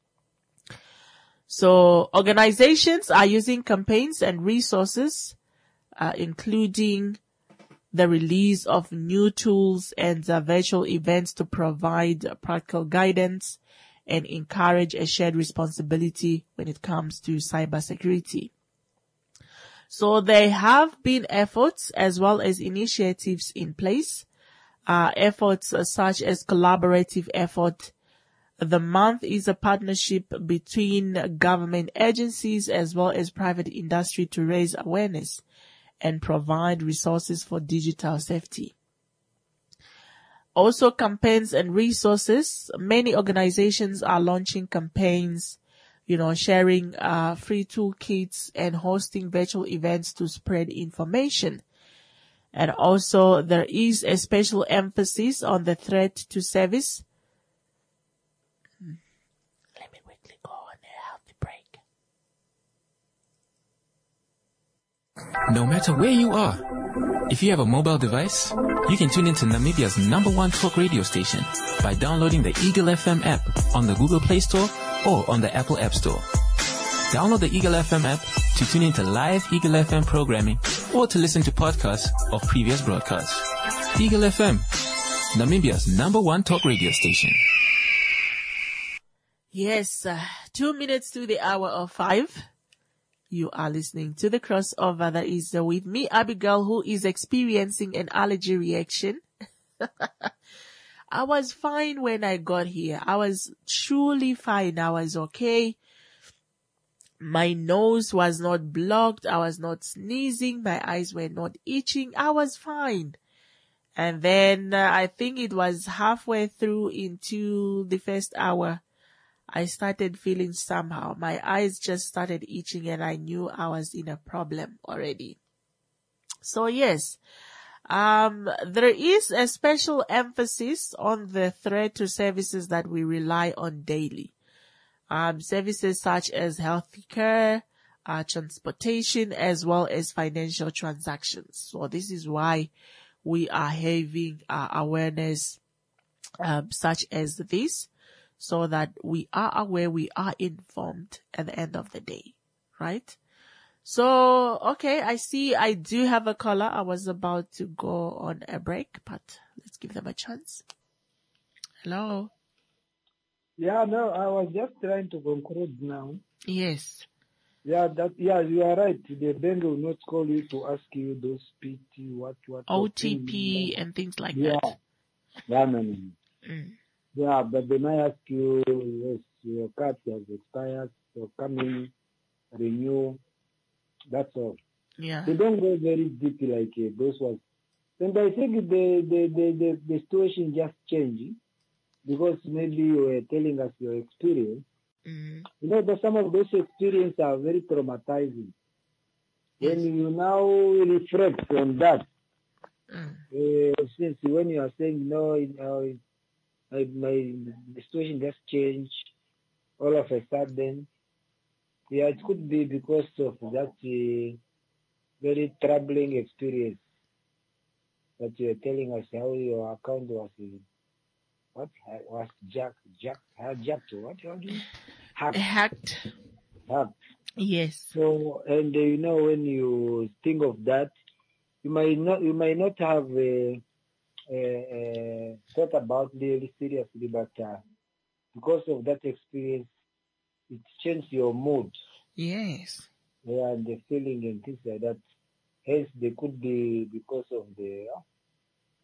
So organizations are using campaigns and resources, uh, including the release of new tools and uh, virtual events to provide uh, practical guidance and encourage a shared responsibility when it comes to cybersecurity. So there have been efforts as well as initiatives in place, uh, efforts uh, such as collaborative effort. The month is a partnership between government agencies as well as private industry to raise awareness and provide resources for digital safety. Also, campaigns and resources. Many organizations are launching campaigns, you know, sharing uh free toolkits and hosting virtual events to spread information. And also, there is a special emphasis on the threat to service. Let me quickly go on a healthy break. No matter where you are, if you have a mobile device, you can tune into Namibia's number one talk radio station by downloading the Eagle F M app on the Google Play Store or on the Apple App Store. Download the Eagle F M app to tune into live Eagle F M programming or to listen to podcasts of previous broadcasts. Eagle F M, Namibia's number one talk radio station. Yes, uh, two minutes to the hour of five. You are listening to the crossover that is uh, with me, Abigail, who is experiencing an allergy reaction. I was fine when I got here. I was truly fine. I was okay. My nose was not blocked. I was not sneezing. My eyes were not itching. I was fine. And then uh, I think it was halfway through into the first hour, I started feeling somehow. My eyes just started itching and I knew I was in a problem already. So yes, um, there is a special emphasis on the threat to services that we rely on daily. Um, services such as healthcare, uh, transportation, as well as financial transactions. So this is why we are having uh, awareness, um, such as this, so that we are aware, we are informed at the end of the day, right? So, okay, I see I do have a caller. I was about to go on a break, but let's give them a chance. Hello? Yeah, no, I was just trying to conclude now. Yes. Yeah, that, yeah, you are right. The bank will not call you to ask you those P T, what, what. O T P what, and things like yeah. that. Yeah, no, no. Mm. Yeah, but they might ask you, yes, your card has expired, so come in, renew, that's all. Yeah. They don't go very deep like uh, those ones. And I think the, the, the, the, the situation just changed because maybe you were telling us your experience. Mm. You know, that some of those experiences are very traumatizing. When you now reflect on that, mm. uh, since when you are saying, no, you know, My, my the situation just changed all of a sudden. Yeah, it could be because of that uh, very troubling experience that you're telling us how your account was uh, what was jacked, jacked, jacked, what how do you hacked? Hacked. Hacked. Yes. So, and uh, you know, when you think of that, you might not, you might not have. Uh, Uh, uh, thought about really seriously, but uh, because of that experience, it changed your mood. Yes. Yeah, and the feeling and things like that. Hence, they could be because of the uh,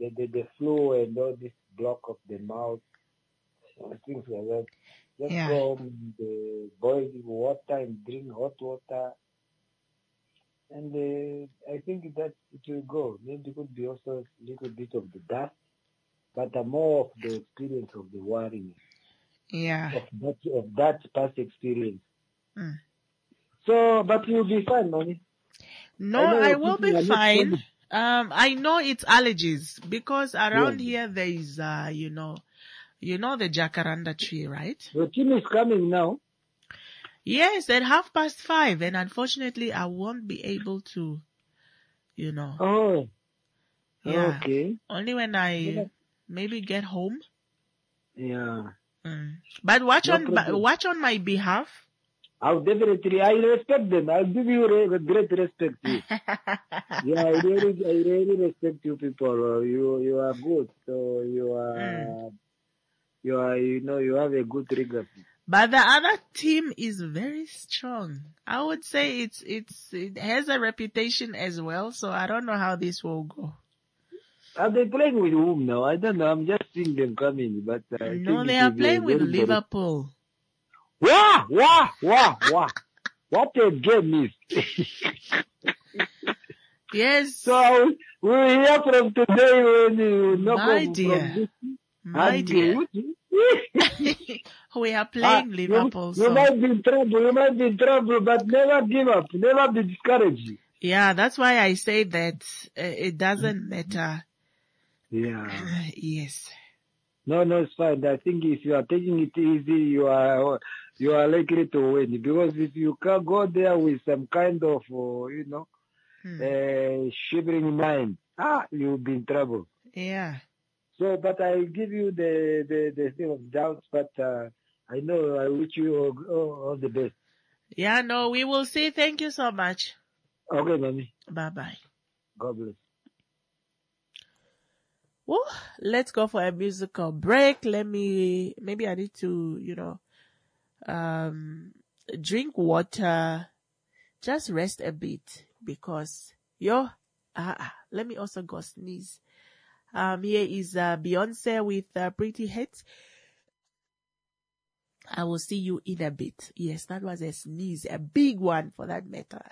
the, the, the flu and all this block of the mouth, uh, things like that. Just Yeah. go home, the boiling water and drink hot water. And uh, I think that it will go. Maybe it could be also a little bit of the dust, but uh, more of the experience of the worrying, Yeah. of that, of that past experience. Mm. So, but you'll be fine, mommy. No, I know I will people are be not fine. ready. Um, I know it's allergies because around Yeah. here there is, uh, you know, you know the jacaranda tree, right? The team is coming now. Yes, at half past five, and unfortunately, I won't be able to, you know. Oh, Yeah. okay. Only when I Yeah. maybe get home. Yeah. Mm. But watch No on ba- problem. watch on my behalf. I'll definitely, I respect them. I'll give you re- great respect. Too. Yeah, I really, I really respect you people. Uh, You, you are good. So you are, Mm. you are, you know, you have a good rigor. But the other team is very strong. I would say it's it's it has a reputation as well. So I don't know how this will go. Are they playing with whom now? I don't know. I'm just seeing them coming, but uh, I No, think they it are will be playing with very, very- Liverpool. Wow, wow, wow, wow. What a game is. Yes, So we will hear from today when you knock my off dear, from this. my and dear. you- We are Ah, playing you- Liverpool. You, So might be in trouble, you might be in trouble, but never give up, never be discouraged. yeah, that's why I say that uh, it doesn't matter. Yeah. Yes. No, no, it's fine. I think if you are taking it easy, you are you are likely to win. Because if you can go there with some kind of, uh, you know, Hmm. uh, shivering mind, ah, you'll be in trouble. Yeah. So, but I give you the the, the thing of doubts, but uh, I know I wish you all, all, all the best. Yeah, no, we will see. Thank you so much. Okay, mommy. Bye bye. God bless. Well, let's go for a musical break. Let me, maybe I need to, you know, um, drink water, just rest a bit because, yo, uh, let me also go sneeze. Um, here is, uh, Beyonce with, uh, Pretty Hits. I will see you in a bit. Yes, that was a sneeze, a big one for that matter.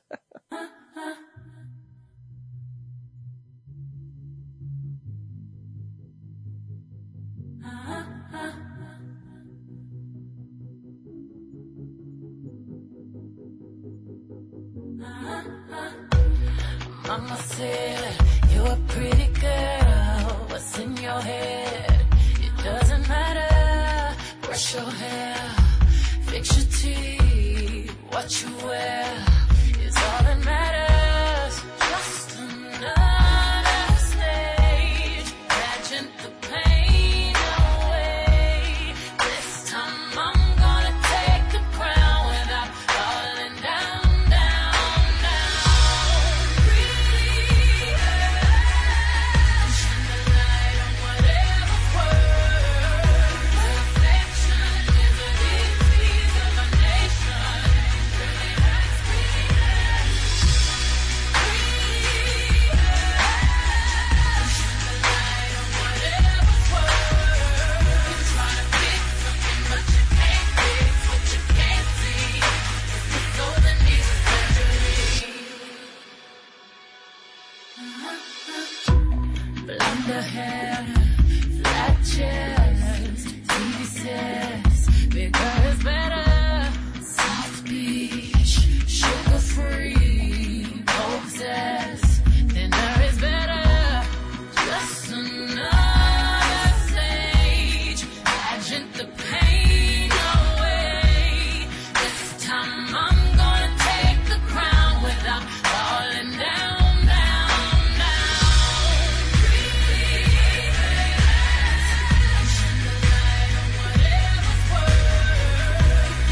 Mama said, you're a pretty girl. What's in your head? It doesn't matter. Brush your hair, fix your teeth, what you wear is all that matters. Just another stage, pageant the pain away. This time I'm gonna take the crown without falling down, down, down. Pretty girl, shine the light on whatever's worth. Perfection is a disease of a nation. Really hurts me. Pretty girl, shine the light on whatever's worth. You're trying to fix something, but you can't fix what you can't see. It's the soul that needs surgery. Blonde hair, flat chest, T V says bigger is better. South Beach, sugar free, obsessed. Thinner is better. Just another stage, pageant the pain away. This time I'm gonna take the crown without falling down, down, down. Pretty girl, shine the light on whatever's worth.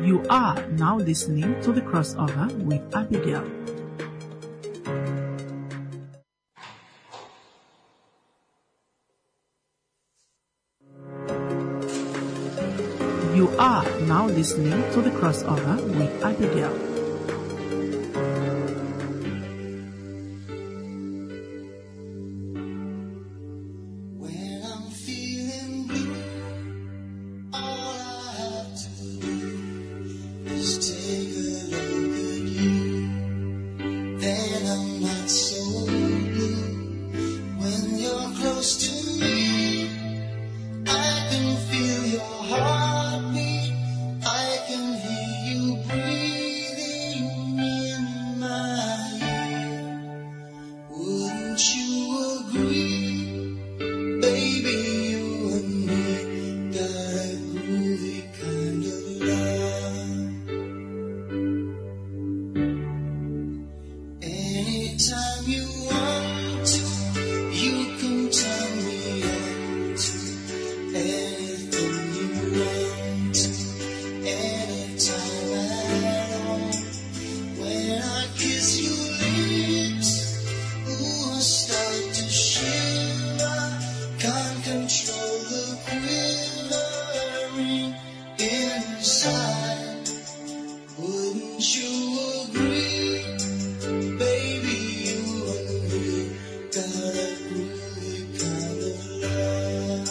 You are now listening to The Crossover with Abigail. You are now listening to The Crossover with Abigail. When I'm feeling blue, all I have to do is take a look at you. Then I'm not so blue. When you're close to me, I can feel your heartbeat. I can hear you breathing in my ear. Wouldn't you agree? Baby, you and me got a groovy kind of love. Anytime you want to, you can turn me on to anything you want to, anytime at all. When I kiss your lips, ooh, I start to shiver. Can't control the quivering inside. Wouldn't you agree? Baby, you and me got a groovy kind of love.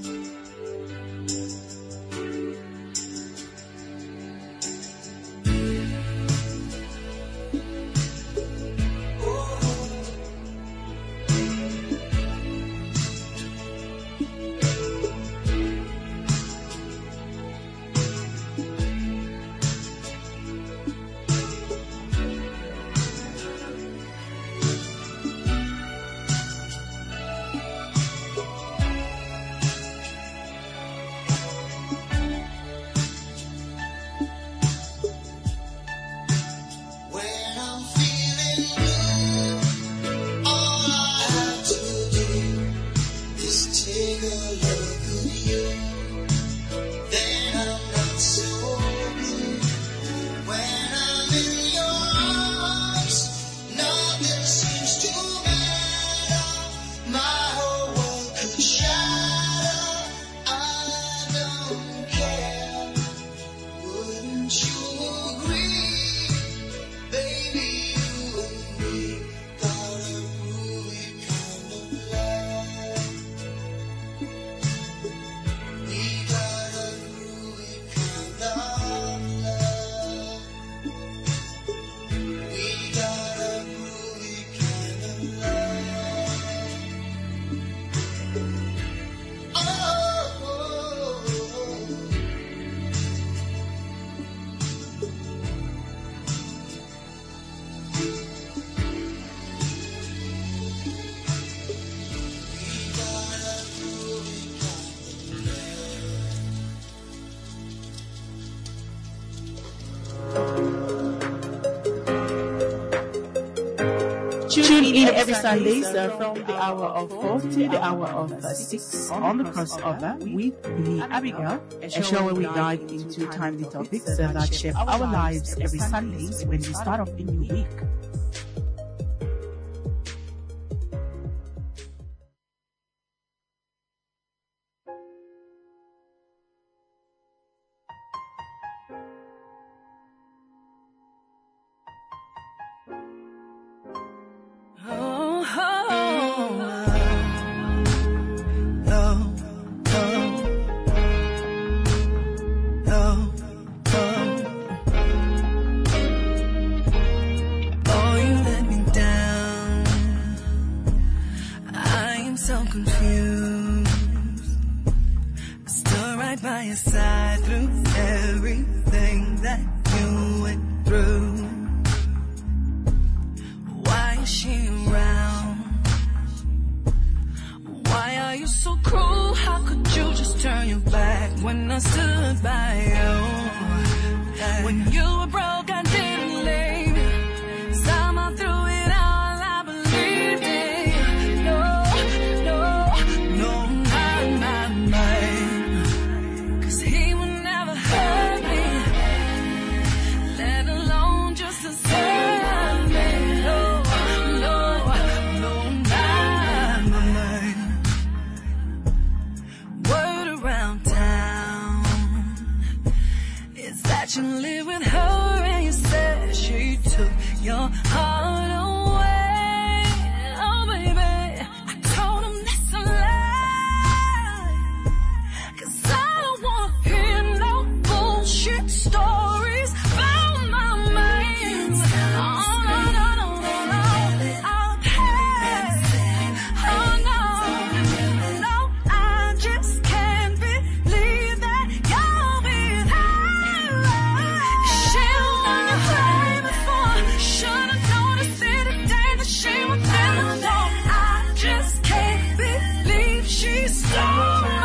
When I'm feeling blue, all I have to do is take a look at you. Then I'm not so blue. When I'm in your arms, nothing seems to matter. My whole world could shatter. I don't care. Wouldn't you agree? Baby, you and me got a groovy kind of love. We got a groovy kind of love. We got a groovy kind of love. Oh, oh, oh. Tune in every Sunday uh, from the hour of four to the hour of uh, six on The Crossover with me, Abigail, a show where we dive into timely topics uh, that shape our lives every Sundays when we start off a new week. by your side through everything that you went through. Why is she around? Why are you so cruel? How could you just turn your back when I stood by you? When you were broke, I didn't leave you. Somehow through it all, I believed it. No, no, no, not my mind. 'Cause he would never hurt me. that you live with her and you said she took your heart away. Oh baby, I told him that's a lie, 'cause I don't want to hear no bullshit stories about my man. Oh no, no, no, no, no, I'll pay. Oh no, no, I just can't believe that you're with her. She was on your play before. Should've noticed it the day that she was there. No, I just can't believe she stole my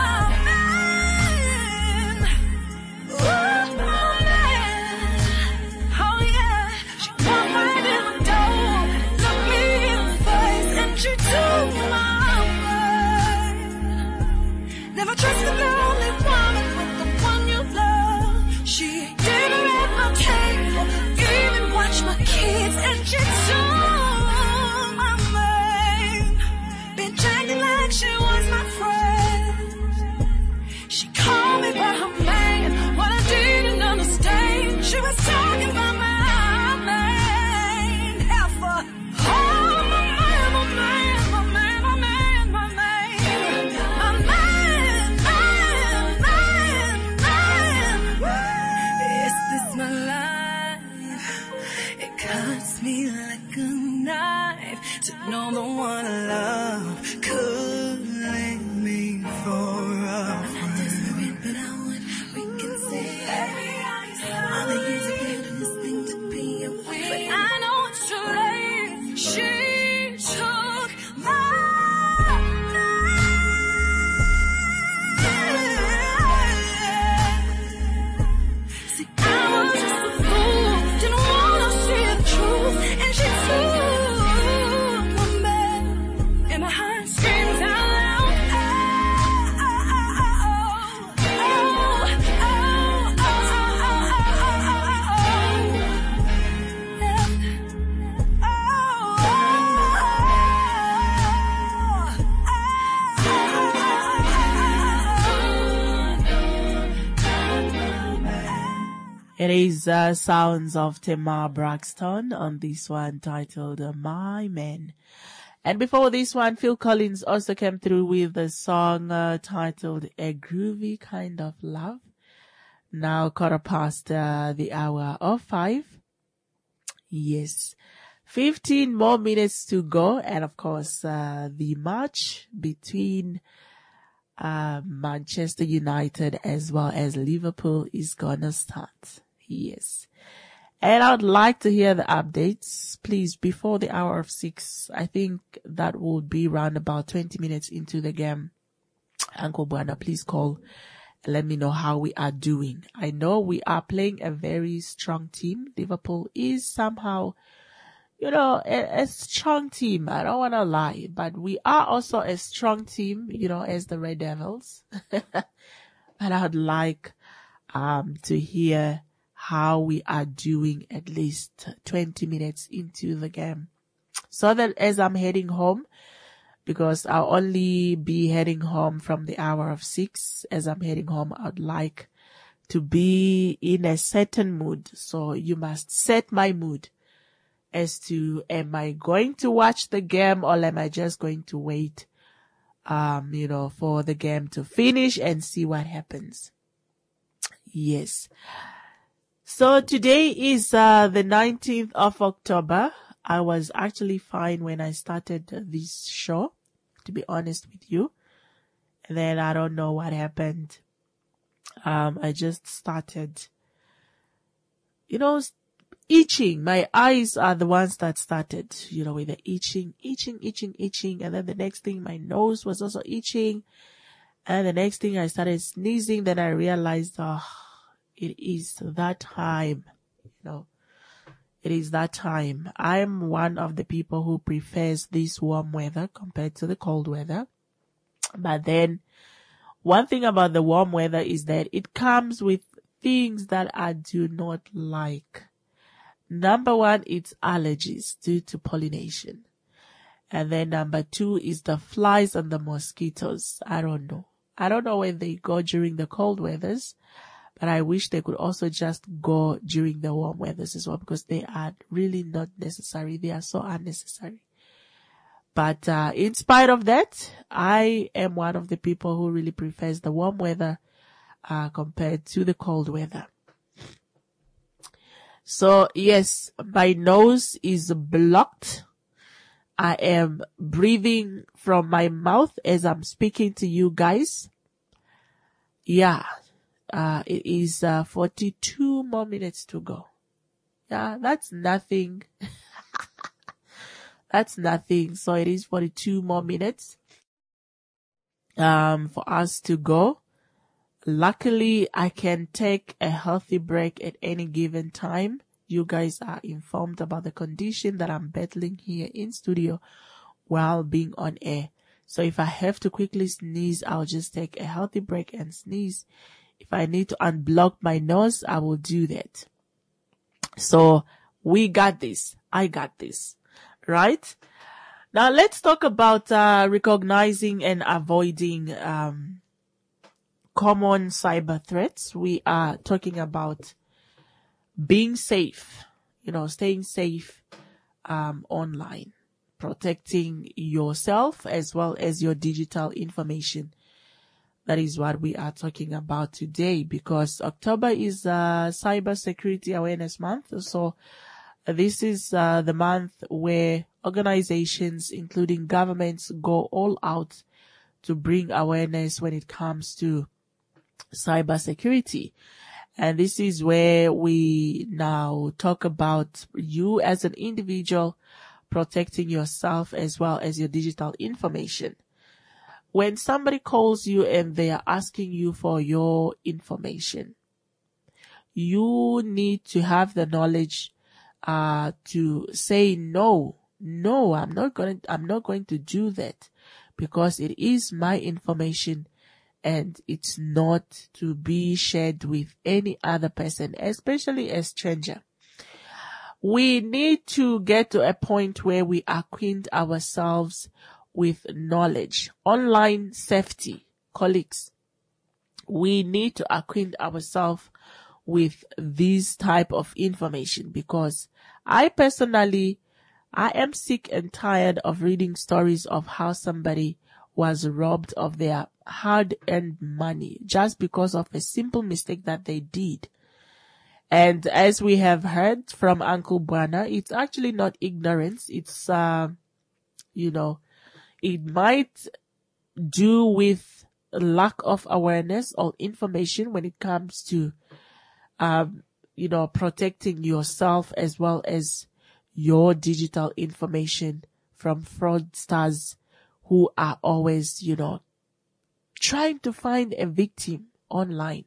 man. Ooh, my man. Oh yeah, she walked right in the door, looked me in the face, and she took my man. Never trust the lonely woman with the one you love. She didn't read my table, even watch my kids, and she took my man. Been acting like she was my friend. She called me by her name, what I didn't understand. She was talking about my man. Alpha. Oh, my man, my man, my man, my man, my man. My man, man, man, man. Is this my life? It cuts me like a knife to know the one I love could leave me for a friend. But I want we can say all the years of getting this thing to be a way. But I know it's too late. She took my see, I was just a fool, didn't wanna see the truth, and she took my man, and my heart screams out loud. Oh, oh, oh, oh, oh, oh, It is uh, sounds of Tamar Braxton on this one titled uh, My Man. And before this one, Phil Collins also came through with a song uh, titled A Groovy Kind of Love. Now quarter past uh, the hour of five. Yes. fifteen more minutes to go. And of course, uh, the match between uh, Manchester United as well as Liverpool is gonna start. Yes. And I would like to hear the updates, please, before the hour of six. I think that would be around about twenty minutes into the game. Uncle Buana, please call and let me know how we are doing. I know we are playing a very strong team. Liverpool is somehow, you know, a, a strong team. I don't want to lie, but we are also a strong team, you know, as the Red Devils. But I would like um to hear how we are doing at least twenty minutes into the game, so that as I'm heading home, because I'll only be heading home from the hour of six, as I'm heading home, I'd like to be in a certain mood. So you must set my mood as to, am I going to watch the game or am I just going to wait, um, you know, for the game to finish and see what happens? Yes. So today is uh, the nineteenth of October. I was actually fine when I started this show, to be honest with you. And then I don't know what happened. Um, I just started, you know, itching. My eyes are the ones that started, you know, with the itching, itching, itching, itching. And then the next thing, my nose was also itching. And the next thing, I started sneezing. Then I realized, oh, it is that time, you know, it is that time. I'm one of the people who prefers this warm weather compared to the cold weather. But then one thing about the warm weather is that it comes with things that I do not like. Number one, it's allergies due to pollination. And then number two is the flies and the mosquitoes. I don't know. I don't know where they go during the cold weathers, But I wish they could also just go during the warm weathers as well, because they are really not necessary. They are so unnecessary. But uh, in spite of that, I am one of the people who really prefers the warm weather uh, compared to the cold weather. So yes, my nose is blocked. I am breathing from my mouth as I'm speaking to you guys. Yeah, uh, it is uh, forty-two more minutes to go. Yeah, that's nothing. That's nothing. So it is forty-two more minutes um, for us to go. Luckily, I can take a healthy break at any given time. You guys are informed about the condition that I'm battling here in studio while being on air. So if I have to quickly sneeze, I'll just take a healthy break and sneeze. If I need to unblock my nose, I will do that. So we got this. I got this. Right? Now let's talk about uh, recognizing and avoiding um, common cyber threats. We are talking about being safe, you know, staying safe um, online, protecting yourself as well as your digital information. That is what we are talking about today, because October is uh, Cyber Security Awareness Month. So this is uh, the month where organizations, including governments, go all out to bring awareness when it comes to cybersecurity. And this is where we now talk about you as an individual protecting yourself as well as your digital information. When somebody calls you and they are asking you for your information, you need to have the knowledge uh to say no. No, I'm not going I'm not going to do that, because it is my information and it's not to be shared with any other person, especially a stranger. We need to get to a point where we acquaint ourselves with knowledge. Online safety, colleagues. We need to acquaint ourselves with this type of information, because I personally, I am sick and tired of reading stories of how somebody was robbed of their hard-earned money just because of a simple mistake that they did. And as we have heard from Uncle Bwana, it's actually not ignorance. It's, uh, you know, it might do with lack of awareness or information when it comes to, um, you know, protecting yourself as well as your digital information from fraudsters who are always, you know, trying to find a victim online.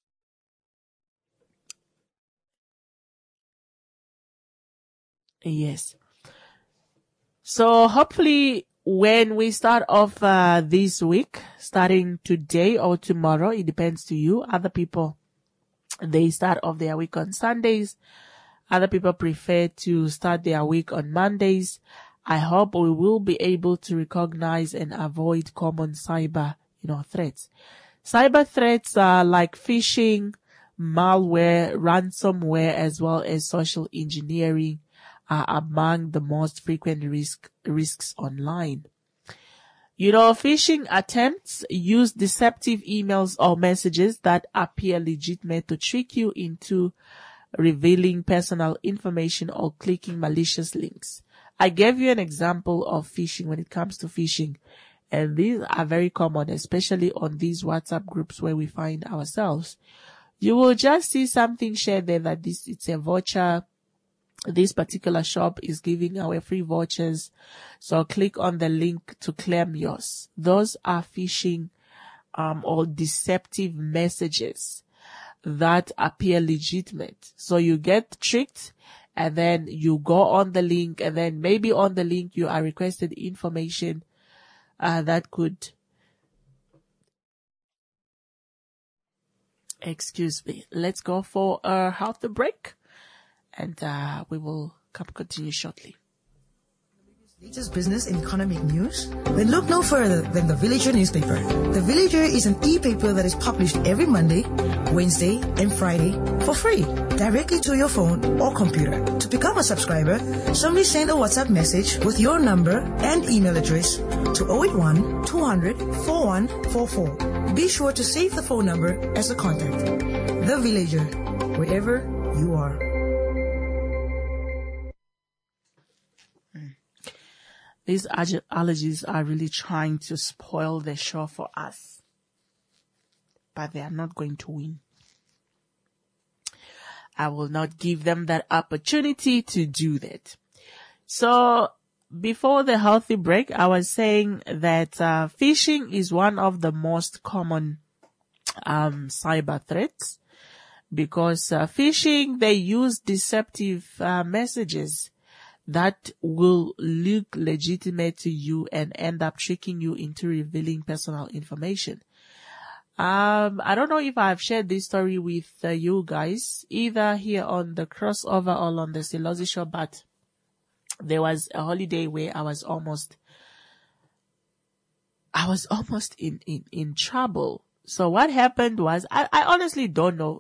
Yes. So hopefully when we start off uh, this week, starting today or tomorrow, it depends to you. Other people, they start off their week on Sundays. Other people prefer to start their week on Mondays. I hope we will be able to recognize and avoid common cyber, you know, threats. Cyber threats are like phishing, malware, ransomware, as well as social engineering are among the most frequent risk, risks online. You know, phishing attempts use deceptive emails or messages that appear legitimate to trick you into revealing personal information or clicking malicious links. I gave you an example of phishing when it comes to phishing, and these are very common, especially on these WhatsApp groups where we find ourselves. You will just see something shared there that this, it's a voucher. This particular shop is giving away free vouchers. So click on the link to claim yours. Those are phishing, um, or deceptive messages that appear legitimate. So you get tricked and then you go on the link, and then maybe on the link you are requested information, uh, that could, excuse me. Let's go for a health break. And uh, we will come continue shortly. Latest business and economic news? Then look no further than The Villager newspaper. The Villager is an e-paper that is published every Monday, Wednesday, and Friday for free, directly to your phone or computer. To become a subscriber, simply send a WhatsApp message with your number and email address to zero eight one, two hundred, four one four four. Be sure to save the phone number as a contact. The Villager, wherever you are. These allerg- allergies are really trying to spoil the show for us. But they are not going to win. I will not give them that opportunity to do that. So, before the healthy break, I was saying that uh, phishing is one of the most common um, cyber threats. Because uh, phishing, they use deceptive uh, messages that will look legitimate to you and end up tricking you into revealing personal information. Um, I don't know if I've shared this story with uh, you guys, either here on the crossover or on the Silozi show, but there was a holiday where I was almost, I was almost in, in, in trouble. So what happened was, I, I honestly don't know.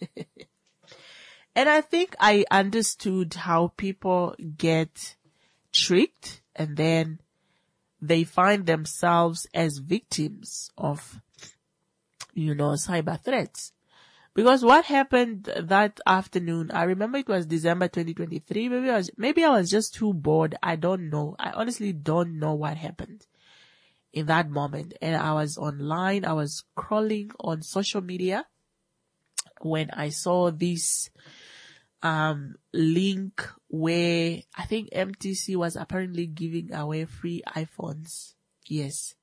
And I think I understood how people get tricked and then they find themselves as victims of, you know, cyber threats. Because what happened that afternoon, I remember it was December twenty twenty-three, maybe I was, maybe I was just too bored. I don't know. I honestly don't know what happened in that moment. And I was online, I was scrolling on social media when I saw this um link where I think M T C was apparently giving away free iPhones. Yes.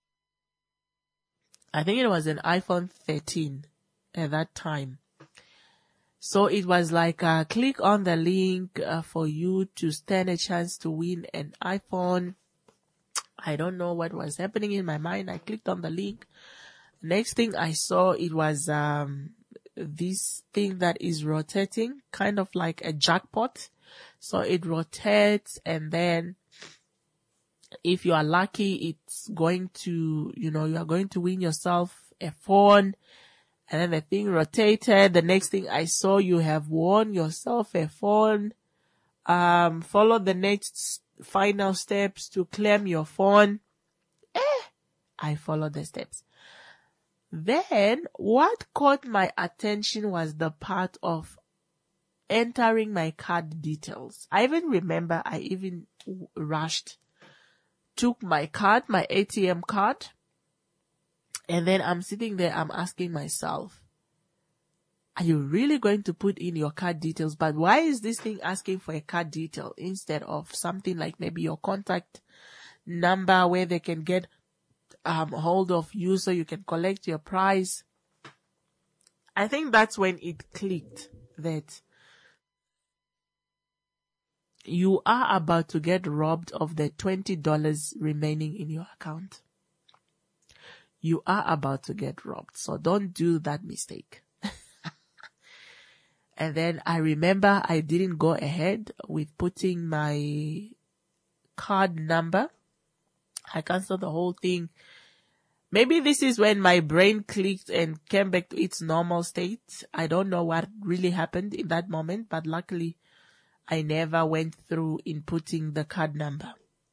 I think it was an iPhone thirteen at that time. So it was like, uh, click on the link uh, for you to stand a chance to win an iPhone. I don't know what was happening in my mind. I clicked on the link. Next thing I saw, it was, um, this thing that is rotating, kind of like a jackpot. So it rotates, and then if you are lucky, it's going to, you know, you are going to win yourself a phone. And then the thing rotated. The next thing I saw, you have won yourself a phone. Um, follow the next final steps to claim your phone. Eh, I followed the steps. Then what caught my attention was the part of entering my card details. I even remember I even rushed, took my card, my A T M card, and then I'm sitting there, I'm asking myself, are you really going to put in your card details? But why is this thing asking for a card detail instead of something like maybe your contact number where they can get um, hold of you so you can collect your prize? I think that's when it clicked that you are about to get robbed of the twenty dollars remaining in your account. You are about to get robbed. So don't do that mistake. And then I remember I didn't go ahead with putting my card number. I canceled the whole thing. Maybe this is when my brain clicked and came back to its normal state. I don't know what really happened in that moment, but luckily I never went through inputting the card number.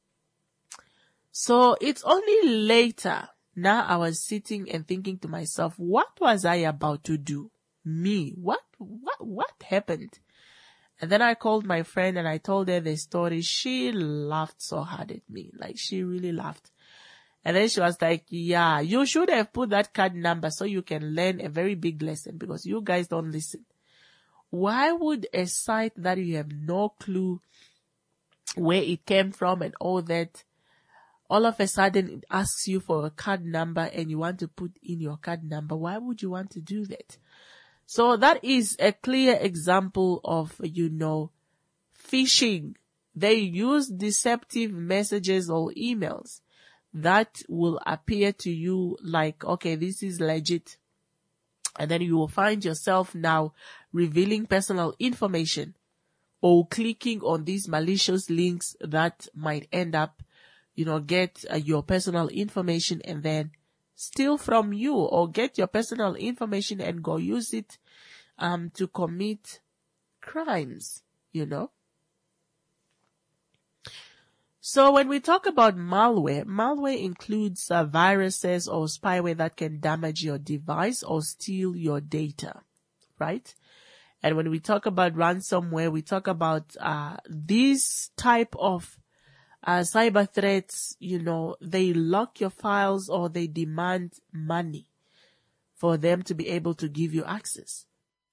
So it's only later. Now I was sitting and thinking to myself, what was I about to do? Me? What, what, what happened? And then I called my friend and I told her the story. She laughed so hard at me. Like, she really laughed. And then she was like, yeah, you should have put that card number so you can learn a very big lesson, because you guys don't listen. Why would a site that you have no clue where it came from and all that, all of a sudden it asks you for a card number and you want to put in your card number? Why would you want to do that? So that is a clear example of, you know, phishing. They use deceptive messages or emails that will appear to you like, okay, this is legit. And then you will find yourself now revealing personal information or clicking on these malicious links that might end up, you know, get uh, your personal information and then steal from you, or get your personal information and go use it um, to commit crimes, you know. So when we talk about malware, malware includes uh, viruses or spyware that can damage your device or steal your data, right? And when we talk about ransomware, we talk about uh these type of uh cyber threats, you know, they lock your files or they demand money for them to be able to give you access.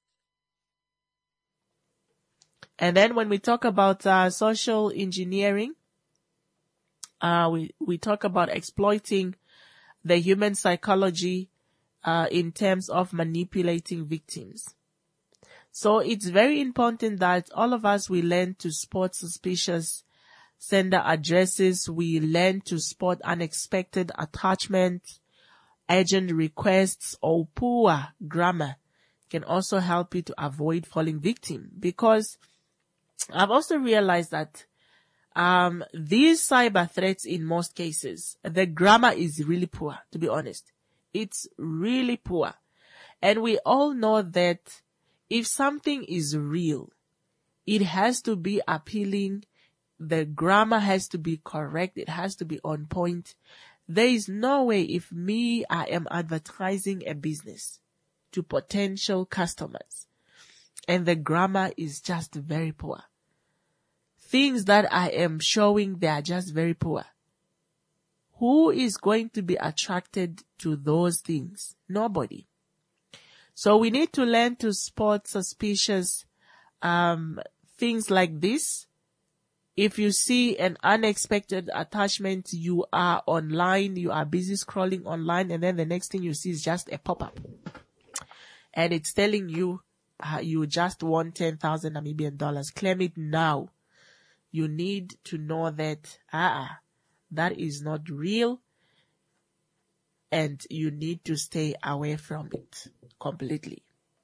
And then when we talk about uh social engineering, Uh, we, we talk about exploiting the human psychology, uh, in terms of manipulating victims. So it's very important that all of us, we learn to spot suspicious sender addresses. We learn to spot unexpected attachments, urgent requests, or poor grammar can also help you to avoid falling victim. Because I've also realized that Um, these cyber threats, in most cases, the grammar is really poor, to be honest. It's really poor. And we all know that if something is real, it has to be appealing. The grammar has to be correct. It has to be on point. There is no way, if me, I am advertising a business to potential customers and the grammar is just very poor. Things that I am showing, they are just very poor. Who is going to be attracted to those things? Nobody. So we need to learn to spot suspicious um things like this. If you see an unexpected attachment, you are online, you are busy scrolling online, and then the next thing you see is just a pop-up. And it's telling you uh, you just won ten thousand Namibian dollars. Claim it now. You need to know that, ah, that is not real, and you need to stay away from it completely.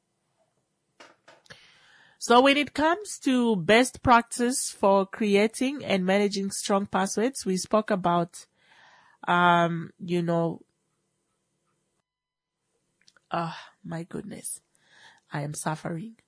So when it comes to best practice for creating and managing strong passwords, we spoke about, um, you know, ah, oh, my goodness, I am suffering.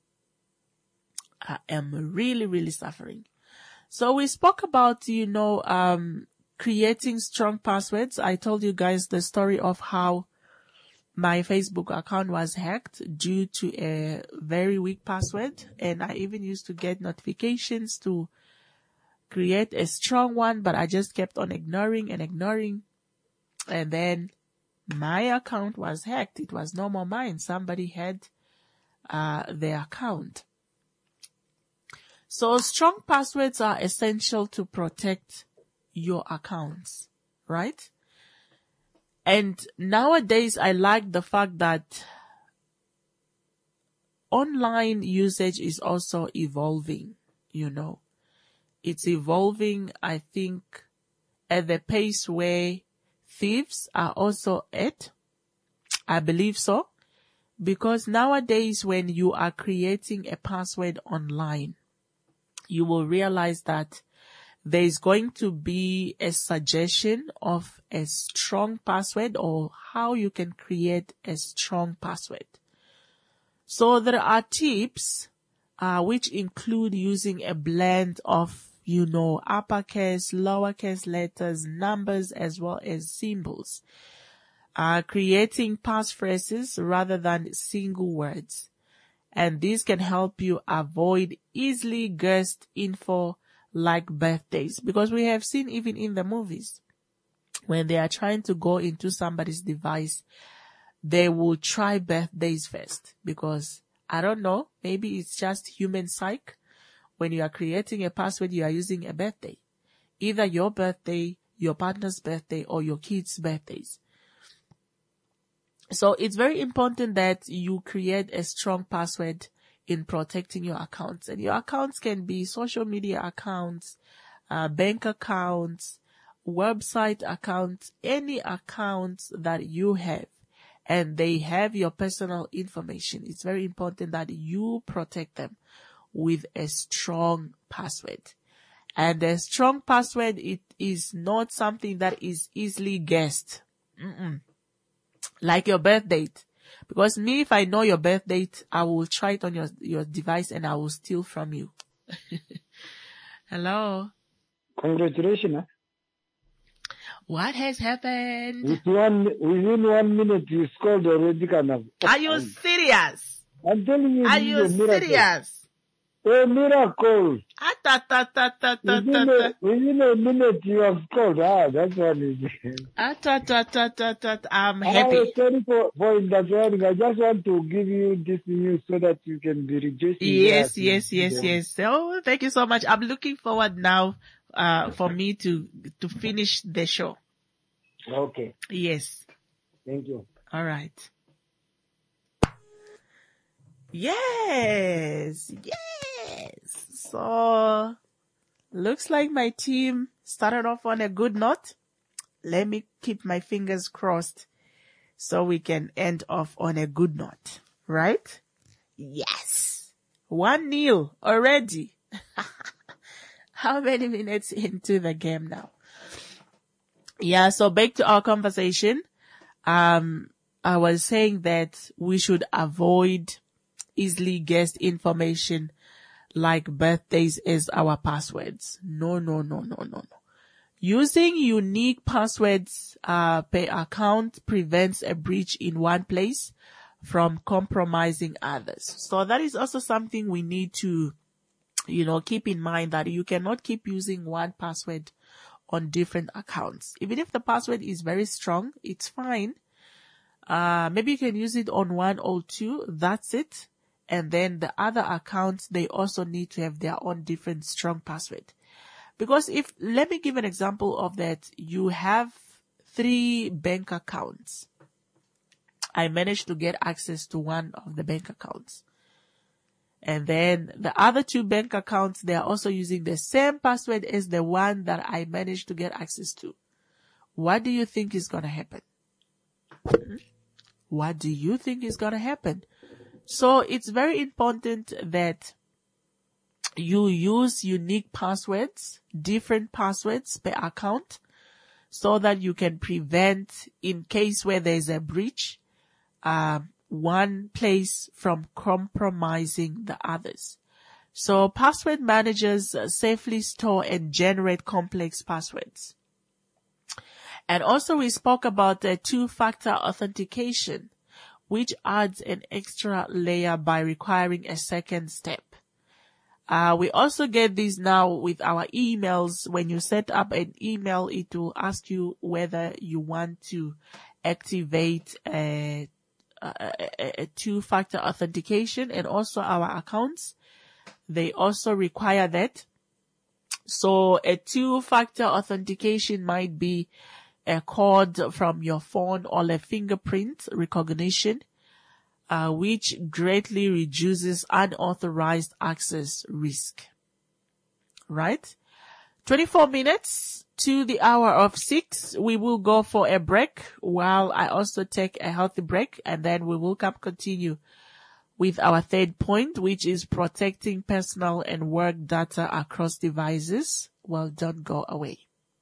I am really, really suffering. So we spoke about, you know, um, creating strong passwords. I told you guys the story of how my Facebook account was hacked due to a very weak password. And I even used to get notifications to create a strong one, but I just kept on ignoring and ignoring. And then my account was hacked. It was no more mine. Somebody had, uh, the account. So strong passwords are essential to protect your accounts, right? And nowadays, I like the fact that online usage is also evolving, you know. It's evolving, I think, at the pace where thieves are also at. I believe so. Because nowadays, when you are creating a password online, you will realize that there is going to be a suggestion of a strong password or how you can create a strong password. So there are tips, uh, which include using a blend of, you know, uppercase, lowercase letters, numbers, as well as symbols. Uh, creating passphrases rather than single words. And this can help you avoid easily guessed info like birthdays. Because we have seen even in the movies, when they are trying to go into somebody's device, they will try birthdays first. Because, I don't know, maybe it's just human psych. When you are creating a password, you are using a birthday. Either your birthday, your partner's birthday, or your kids' birthdays. So it's very important that you create a strong password in protecting your accounts. And your accounts can be social media accounts, uh, bank accounts, website accounts, any accounts that you have, and they have your personal information. It's very important that you protect them with a strong password. And a strong password, it is not something that is easily guessed. Mm-mm. Like your birth date. Because me, if I know your birth date, I will try it on your, your device and I will steal from you. Hello? Congratulations. Huh? What has happened? With one, within one minute, you scored already. Kind of. Are you serious? I'm telling you, Are this you is a miracle. serious? A miracle. Ah, ta, ta, ta, ta, ta, Within ta, a, ta. within a minute, you have scored. Ah, that's one is. Ah, ta, ta, ta, ta, ta, ta. I'm Ah, happy. sorry for, for interrupting. I just want to give you this news so that you can be rejoicing. Yes, there. yes, yes, yes. Oh, thank you so much. I'm looking forward now, uh, for me to, to finish the show. Okay. Yes. Thank you. All right. Yes. Yes. So, looks like my team started off on a good note. Let me keep my fingers crossed so we can end off on a good note. Right? Yes. One nil already. How many minutes into the game now? Yeah, so back to our conversation. Um, I was saying that we should avoid easily guessed information like birthdays as our passwords. No, no, no, no, no, no. Using unique passwords uh, per account prevents a breach in one place from compromising others. So that is also something we need to, you know, keep in mind, that you cannot keep using one password on different accounts. Even if the password is very strong, it's fine. Uh, maybe you can use it on one or two. That's it. And then the other accounts, they also need to have their own different strong password. Because if, let me give an example of that. You have three bank accounts. I managed to get access to one of the bank accounts. And then the other two bank accounts, they are also using the same password as the one that I managed to get access to. What do you think is going to happen? Hmm? What do you think is going to happen? So it's very important that you use unique passwords, different passwords per account, so that you can prevent, in case where there's a breach, um, one place from compromising the others. So password managers safely store and generate complex passwords. And also we spoke about the two-factor authentication, which adds an extra layer by requiring a second step. Uh, we also get this now with our emails. When you set up an email, it will ask you whether you want to activate a A, a, a two-factor authentication, and also our accounts, they also require that. So a two-factor authentication might be a code from your phone or a fingerprint recognition, uh, which greatly reduces unauthorized access risk. Right? twenty-four minutes to the hour of six. We will go for a break while I also take a healthy break, and then we will come continue with our third point, which is protecting personal and work data across devices. Well, don't go away.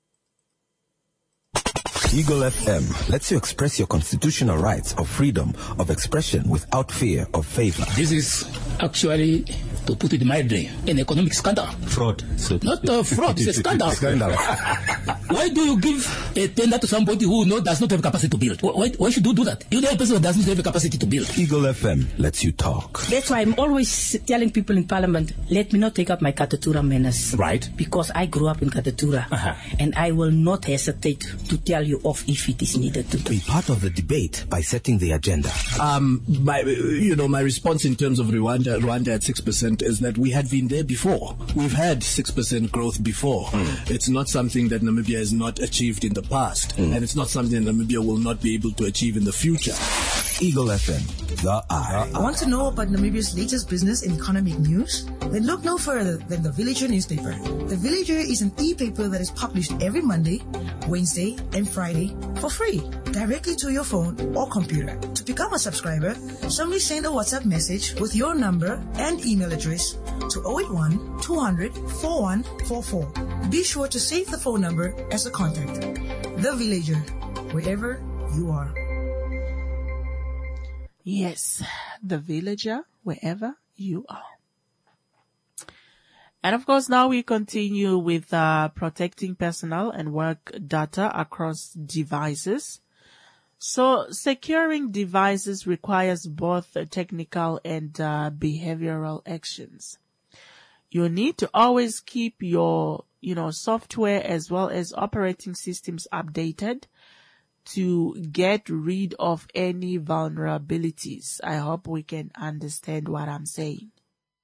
Eagle F M lets you express your constitutional rights of freedom of expression without fear of favor. This is actually, to put it mildly, an economic scandal. Fraud. So Not a fraud, it's a scandal. Scandal. Why do you give a tender to somebody who no, does not have capacity to build? Why, why should you do that? You know a person who doesn't have the capacity to build. Eagle F M lets you talk. That's why I'm always telling people in Parliament, let me not take up my Katatura manners. Right. Because I grew up in Katatura. Uh-huh. And I will not hesitate to tell you off if it is needed to do. Be part of the debate by setting the agenda. Um, my, you know, my response in terms of Rwanda, Rwanda at six percent is that we had been there before. We've had six percent growth before. Mm. It's not something that Namibia has not achieved in the past. Mm. And it's not something that Namibia will not be able to achieve in the future. Eagle F M, the eye. Want to know about Namibia's latest business and economic news? Then look no further than the Villager newspaper. The Villager is an e-paper that is published every Monday, Wednesday, and Friday for free, directly to your phone or computer. To To become a subscriber, simply send a WhatsApp message with your number and email address to zero eight one, two hundred, forty-one forty-four. Be sure to save the phone number as a contact. The Villager, wherever you are. Yes, The Villager, wherever you are. And of course, now we continue with uh, protecting personal and work data across devices. So securing devices requires both technical and uh, behavioral actions. You need to always keep your, you know, software as well as operating systems updated to get rid of any vulnerabilities. I hope we can understand what I'm saying.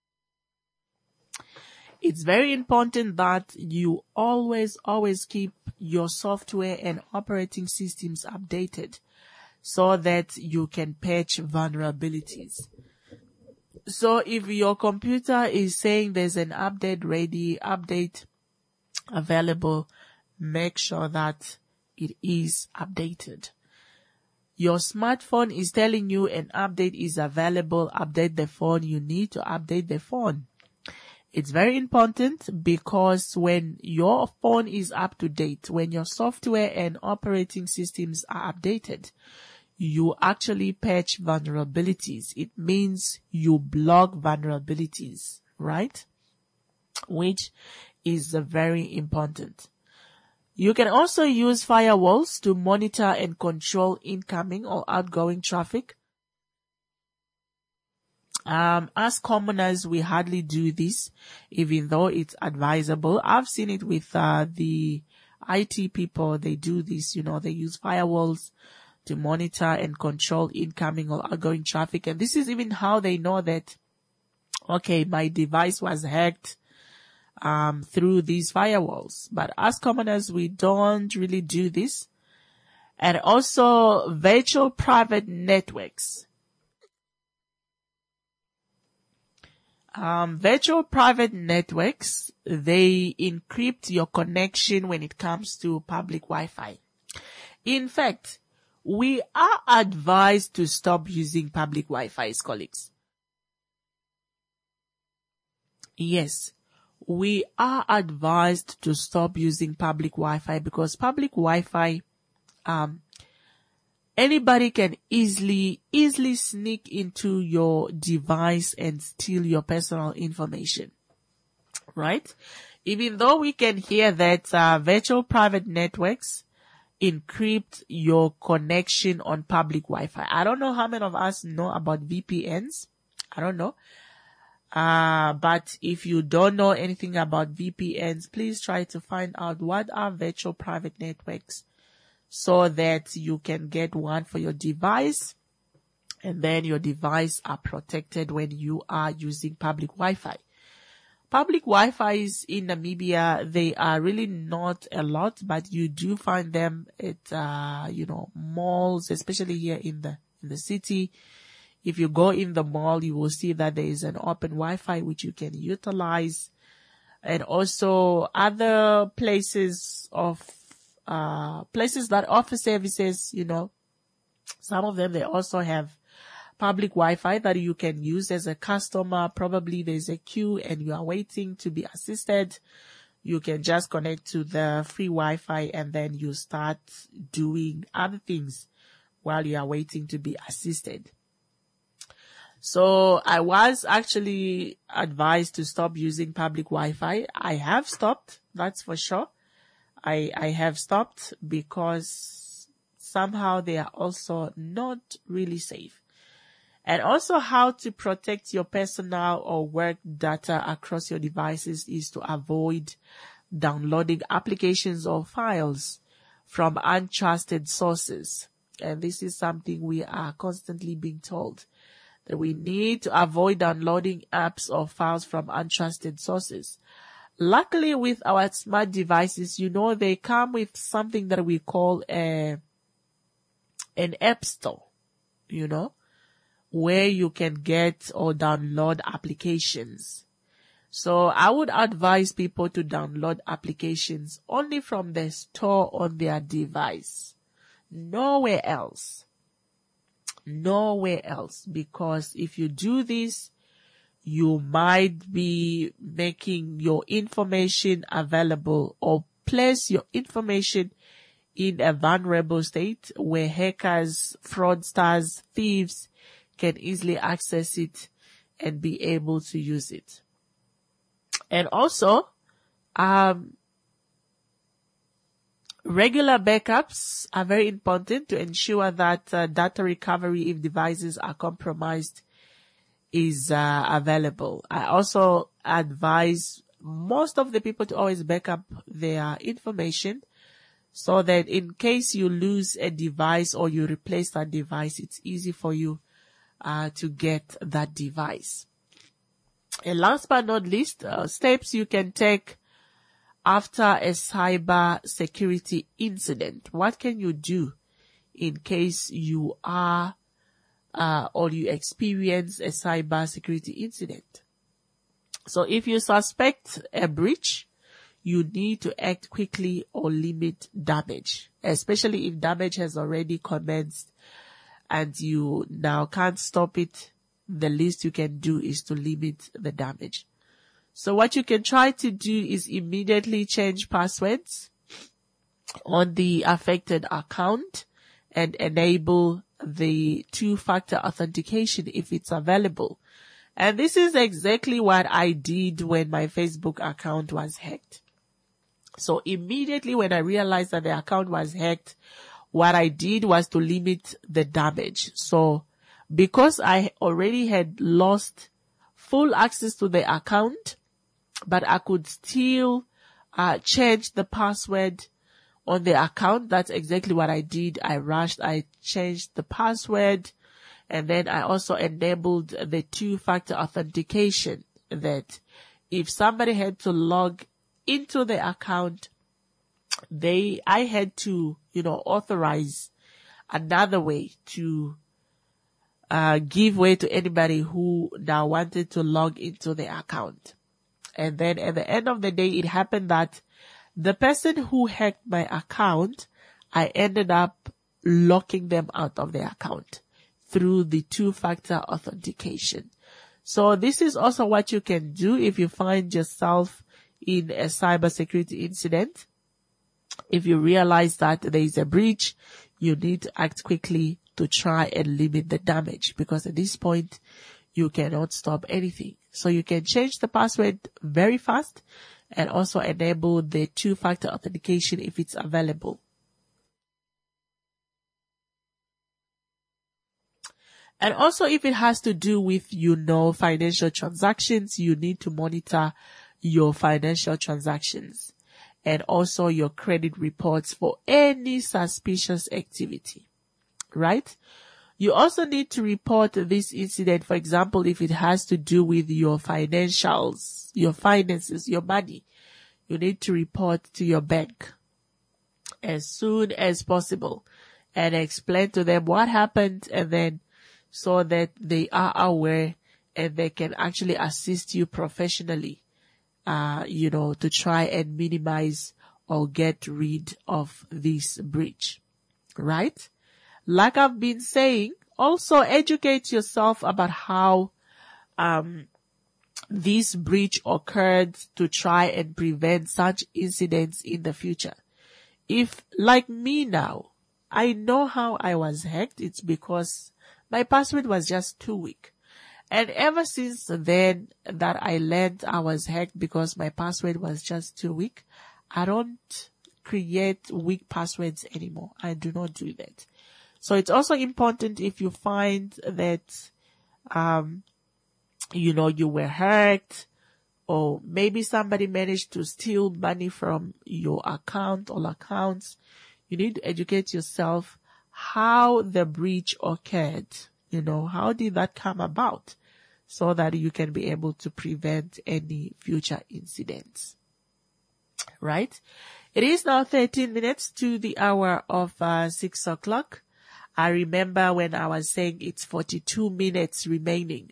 It's very important that you always, always keep your software and operating systems updated so that you can patch vulnerabilities. So if your computer is saying there's an update ready, update available, make sure that it is updated. Your smartphone is telling you an update is available, update the phone. You need to update the phone. It's very important because when your phone is up to date, when your software and operating systems are updated, you actually patch vulnerabilities. It means you block vulnerabilities, right? Which is uh, very important. You can also use firewalls to monitor and control incoming or outgoing traffic. Um, as commoners, we hardly do this, even though it's advisable. I've seen it with uh, the I T people. They do this, you know, they use firewalls to monitor and control incoming or outgoing traffic. And this is even how they know that, okay, my device was hacked um, through these firewalls. But as commoners, we don't really do this. And also virtual private networks. Um, virtual private networks, they encrypt your connection when it comes to public Wi-Fi. In fact, we are advised to stop using public Wi-Fi, colleagues. Yes, we are advised to stop using public Wi-Fi because public Wi-Fi, um, anybody can easily, easily sneak into your device and steal your personal information, right? Even though we can hear that uh, virtual private networks encrypt your connection on public Wi-Fi. I don't know how many of us know about V P Ns. I don't know. Uh, but if you don't know anything about V P Ns, please try to find out what are virtual private networks, so that you can get one for your device, and then your device are protected when you are using public Wi-Fi. Public Wi-Fis in Namibia, they are really not a lot, but you do find them at, uh, you know, malls, especially here in the, in the city. If you go in the mall, you will see that there is an open Wi-Fi which you can utilize. And also other places of Uh, places that offer services, you know, some of them, they also have public Wi-Fi that you can use as a customer. Probably there's a queue and you are waiting to be assisted. You can just connect to the free Wi-Fi and then you start doing other things while you are waiting to be assisted. So I was actually advised to stop using public Wi-Fi. I have stopped, that's for sure. I, I have stopped because somehow they are also not really safe. And also how to protect your personal or work data across your devices is to avoid downloading applications or files from untrusted sources. And this is something we are constantly being told, that we need to avoid downloading apps or files from untrusted sources. Luckily, with our smart devices, you know, they come with something that we call a, an app store, you know, where you can get or download applications. So I would advise people to download applications only from the store on their device, nowhere else. Nowhere else. Because if you do this, you might be making your information available or place your information in a vulnerable state where hackers, fraudsters, thieves can easily access it and be able to use it. And also, um, regular backups are very important to ensure that uh, data recovery if devices are compromised is uh, available. I also advise most of the people to always back up their information so that in case you lose a device or you replace that device, it's easy for you uh, to get that device. And last but not least, uh, steps you can take after a cyber security incident. What can you do in case you are uh, or you experience a cyber security incident? So if you suspect a breach, you need to act quickly or limit damage, especially if damage has already commenced and you now can't stop it. The least you can do is to limit the damage. So what you can try to do is immediately change passwords on the affected account and enable the two-factor authentication if it's available. And this is exactly what I did when my Facebook account was hacked. So immediately when I realized that the account was hacked, what I did was to limit the damage. So because I already had lost full access to the account, but I could still uh, change the password on the account. That's exactly what I did. I rushed. I changed the password, and then I also enabled the two-factor authentication that if somebody had to log into the account, they, I had to, you know, authorize another way to uh, give way to anybody who now wanted to log into the account. And then at the end of the day, it happened that the person who hacked my account, I ended up locking them out of the account through the two-factor authentication. So this is also what you can do if you find yourself in a cybersecurity incident. If you realize that there is a breach, you need to act quickly to try and limit the damage, because at this point, you cannot stop anything. So you can change the password very fast and also enable the two-factor authentication if it's available. And also if it has to do with, you know, financial transactions, you need to monitor your financial transactions and also your credit reports for any suspicious activity, right? You also need to report this incident, for example, if it has to do with your financials, your finances, your money. You need to report to your bank as soon as possible and explain to them what happened, and then so that they are aware and they can actually assist you professionally, uh, you know, to try and minimize or get rid of this breach, right? Like I've been saying, also educate yourself about how um this breach occurred to try and prevent such incidents in the future. If, like me now, I know how I was hacked, it's because my password was just too weak. And ever since then that I learned I was hacked because my password was just too weak, I don't create weak passwords anymore. I do not do that. So it's also important if you find that, um, you know, you were hacked, or maybe somebody managed to steal money from your account or accounts, you need to educate yourself how the breach occurred. You know, how did that come about, so that you can be able to prevent any future incidents, right? It is now thirteen minutes to the hour of uh, six o'clock. I remember when I was saying it's forty-two minutes remaining.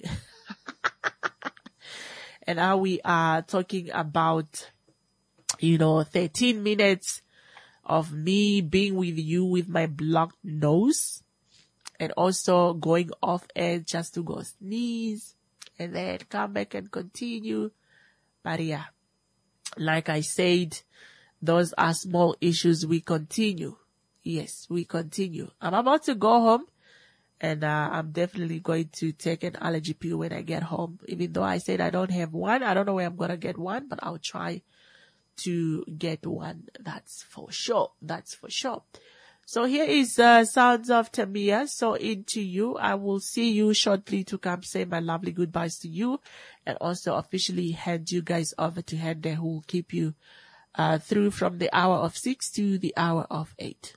And now we are talking about, you know, thirteen minutes of me being with you with my blocked nose. and also going off air just to go sneeze and then come back and continue. But yeah, like I said, those are small issues. We continue. Yes, we continue. I'm about to go home, and uh, I'm definitely going to take an allergy pill when I get home. Even though I said I don't have one, I don't know where I'm going to get one, but I'll try to get one. That's for sure. That's for sure. So here is uh, Sounds of Tamia. So into you. I will see you shortly to come say my lovely goodbyes to you, and also officially hand you guys over to Hende, who will keep you uh, through from the hour of six to the hour of eight.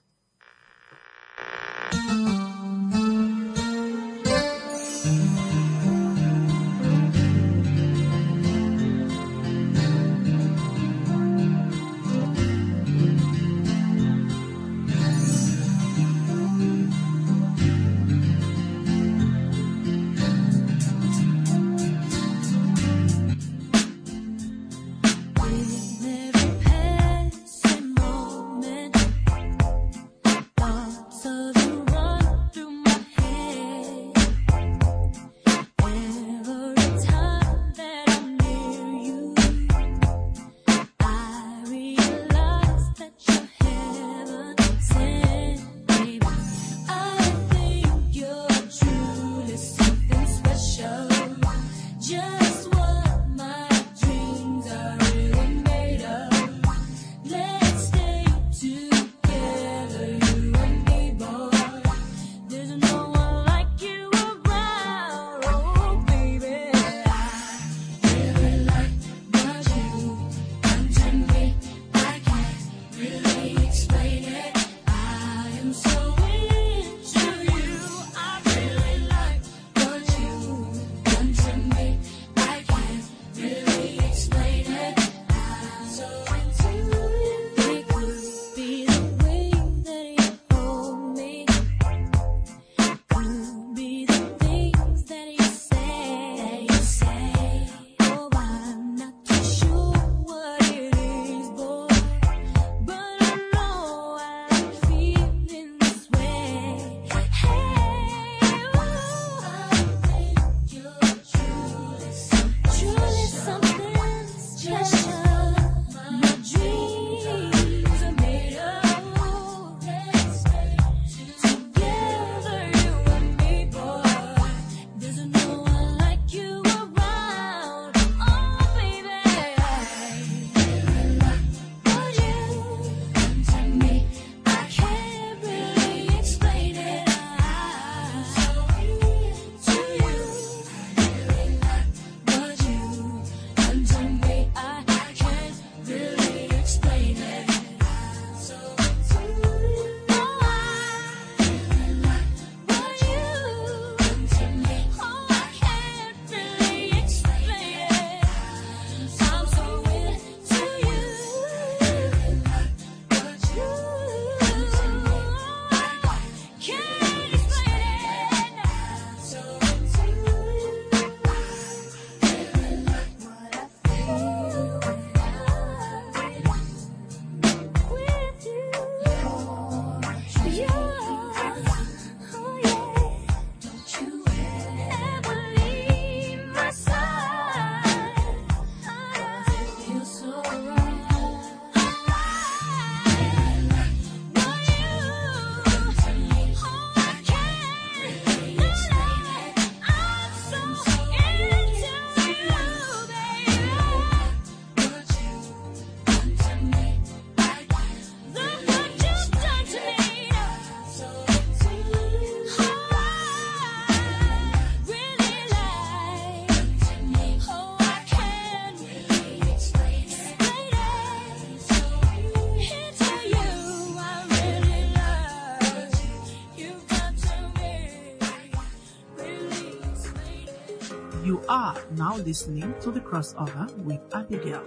You are now listening to The Crossover with Abigail.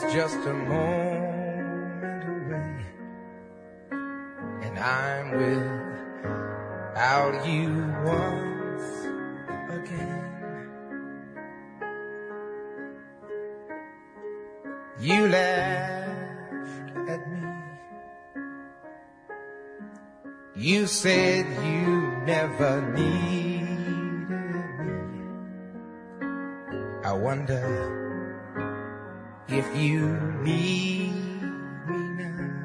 just a moment away, and I'm without you once again. You laughed at me. You said you never needed me. I wonder if you need me now.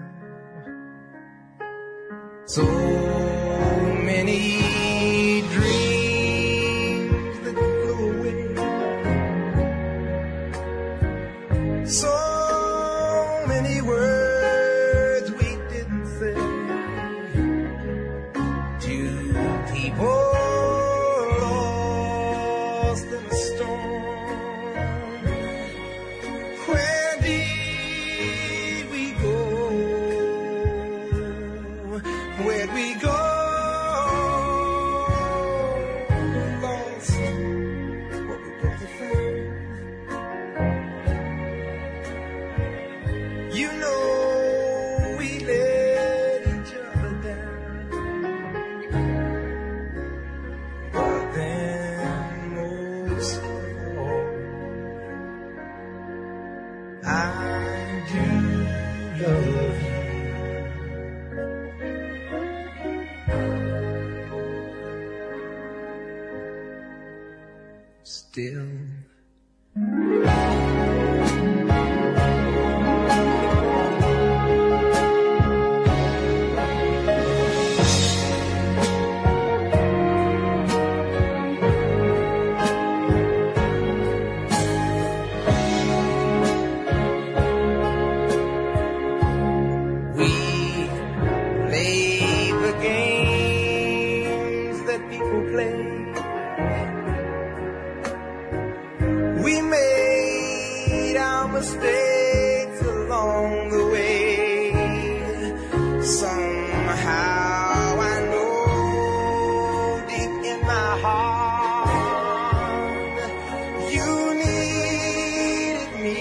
So many dreams that flew away. So many words we didn't say. Two people lost in a storm. Where did we go? Where'd we go? Lost what we both found. You know we let each other down, but then most of all, I do love you. Still. We play the games that people play. We made our mistakes along the way. Somehow I know deep in my heart you needed me.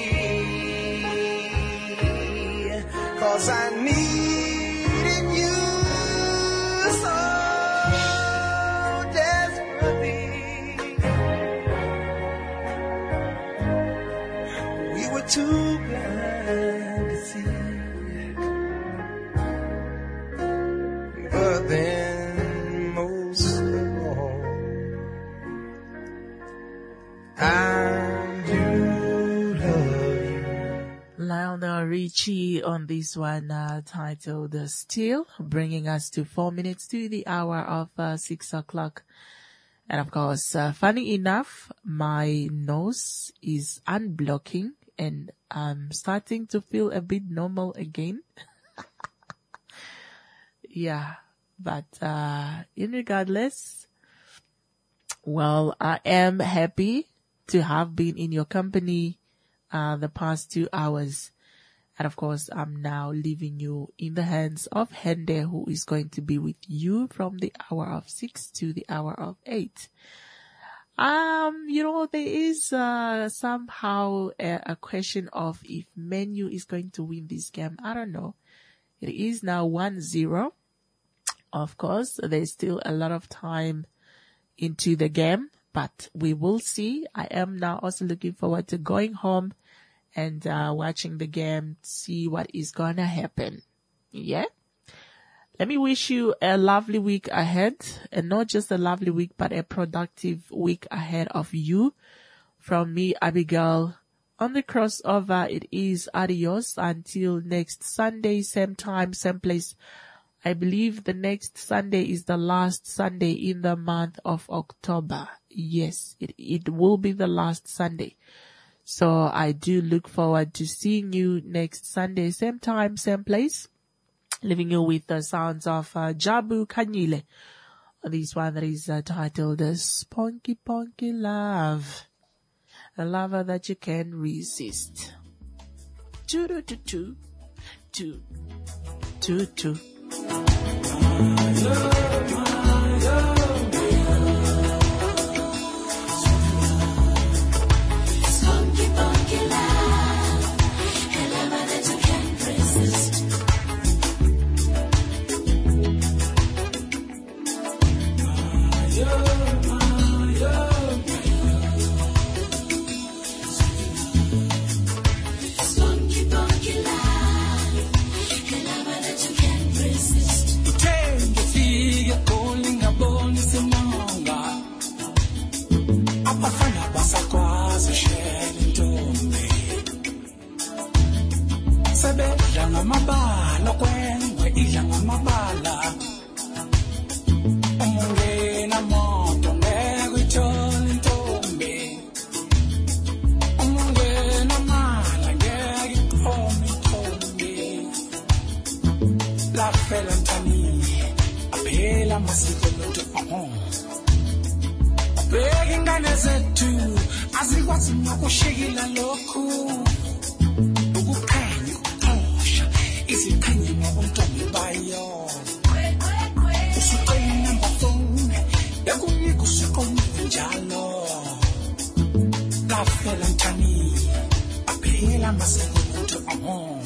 'Cause I needed you so desperately. We were too blind to see. But then most of all, I do love you. Lionel Richie on this one, uh, titled uh, Still, bringing us to four minutes to the hour of uh, six o'clock. And of course, uh, funny enough, my nose is unblocking and I'm starting to feel a bit normal again. Yeah, but uh, irregardless, well, I am happy to have been in your company uh, the past two hours. And of course, I'm now leaving you in the hands of Hende, who is going to be with you from the hour of six to the hour of eight. Um, you know, there is uh, somehow a, a question of if Man U is going to win this game. I don't know. It is now one zero. Of course, there's still a lot of time into the game, but we will see. I am now also looking forward to going home and uh, watching the game, see what is going to happen. Yeah? Let me wish you a lovely week ahead, and not just a lovely week, but a productive week ahead of you. From me, Abigail, on the crossover, it is adios until next Sunday, same time, same place. I believe the next Sunday is the last Sunday in the month of October. Yes, it, it will be the last Sunday. So I do look forward to seeing you next Sunday, same time, same place. Leaving you with the sounds of uh, Jabu Kanyile. This one that is uh, titled uh, Spunky Punky Love. A lover that you can't resist. Two, two, two, two, two, two, two. Spunky, punky love. Asikwazi nokushiyila lokhu ukukhanya ukuxosha izikhanye ngobuntombi bayo usuqala number phone yakunika usuqonile njalo kaphela ntani aphela masekunto amon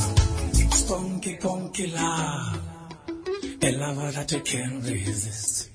Spunky, punky love, a lover that you can't resist.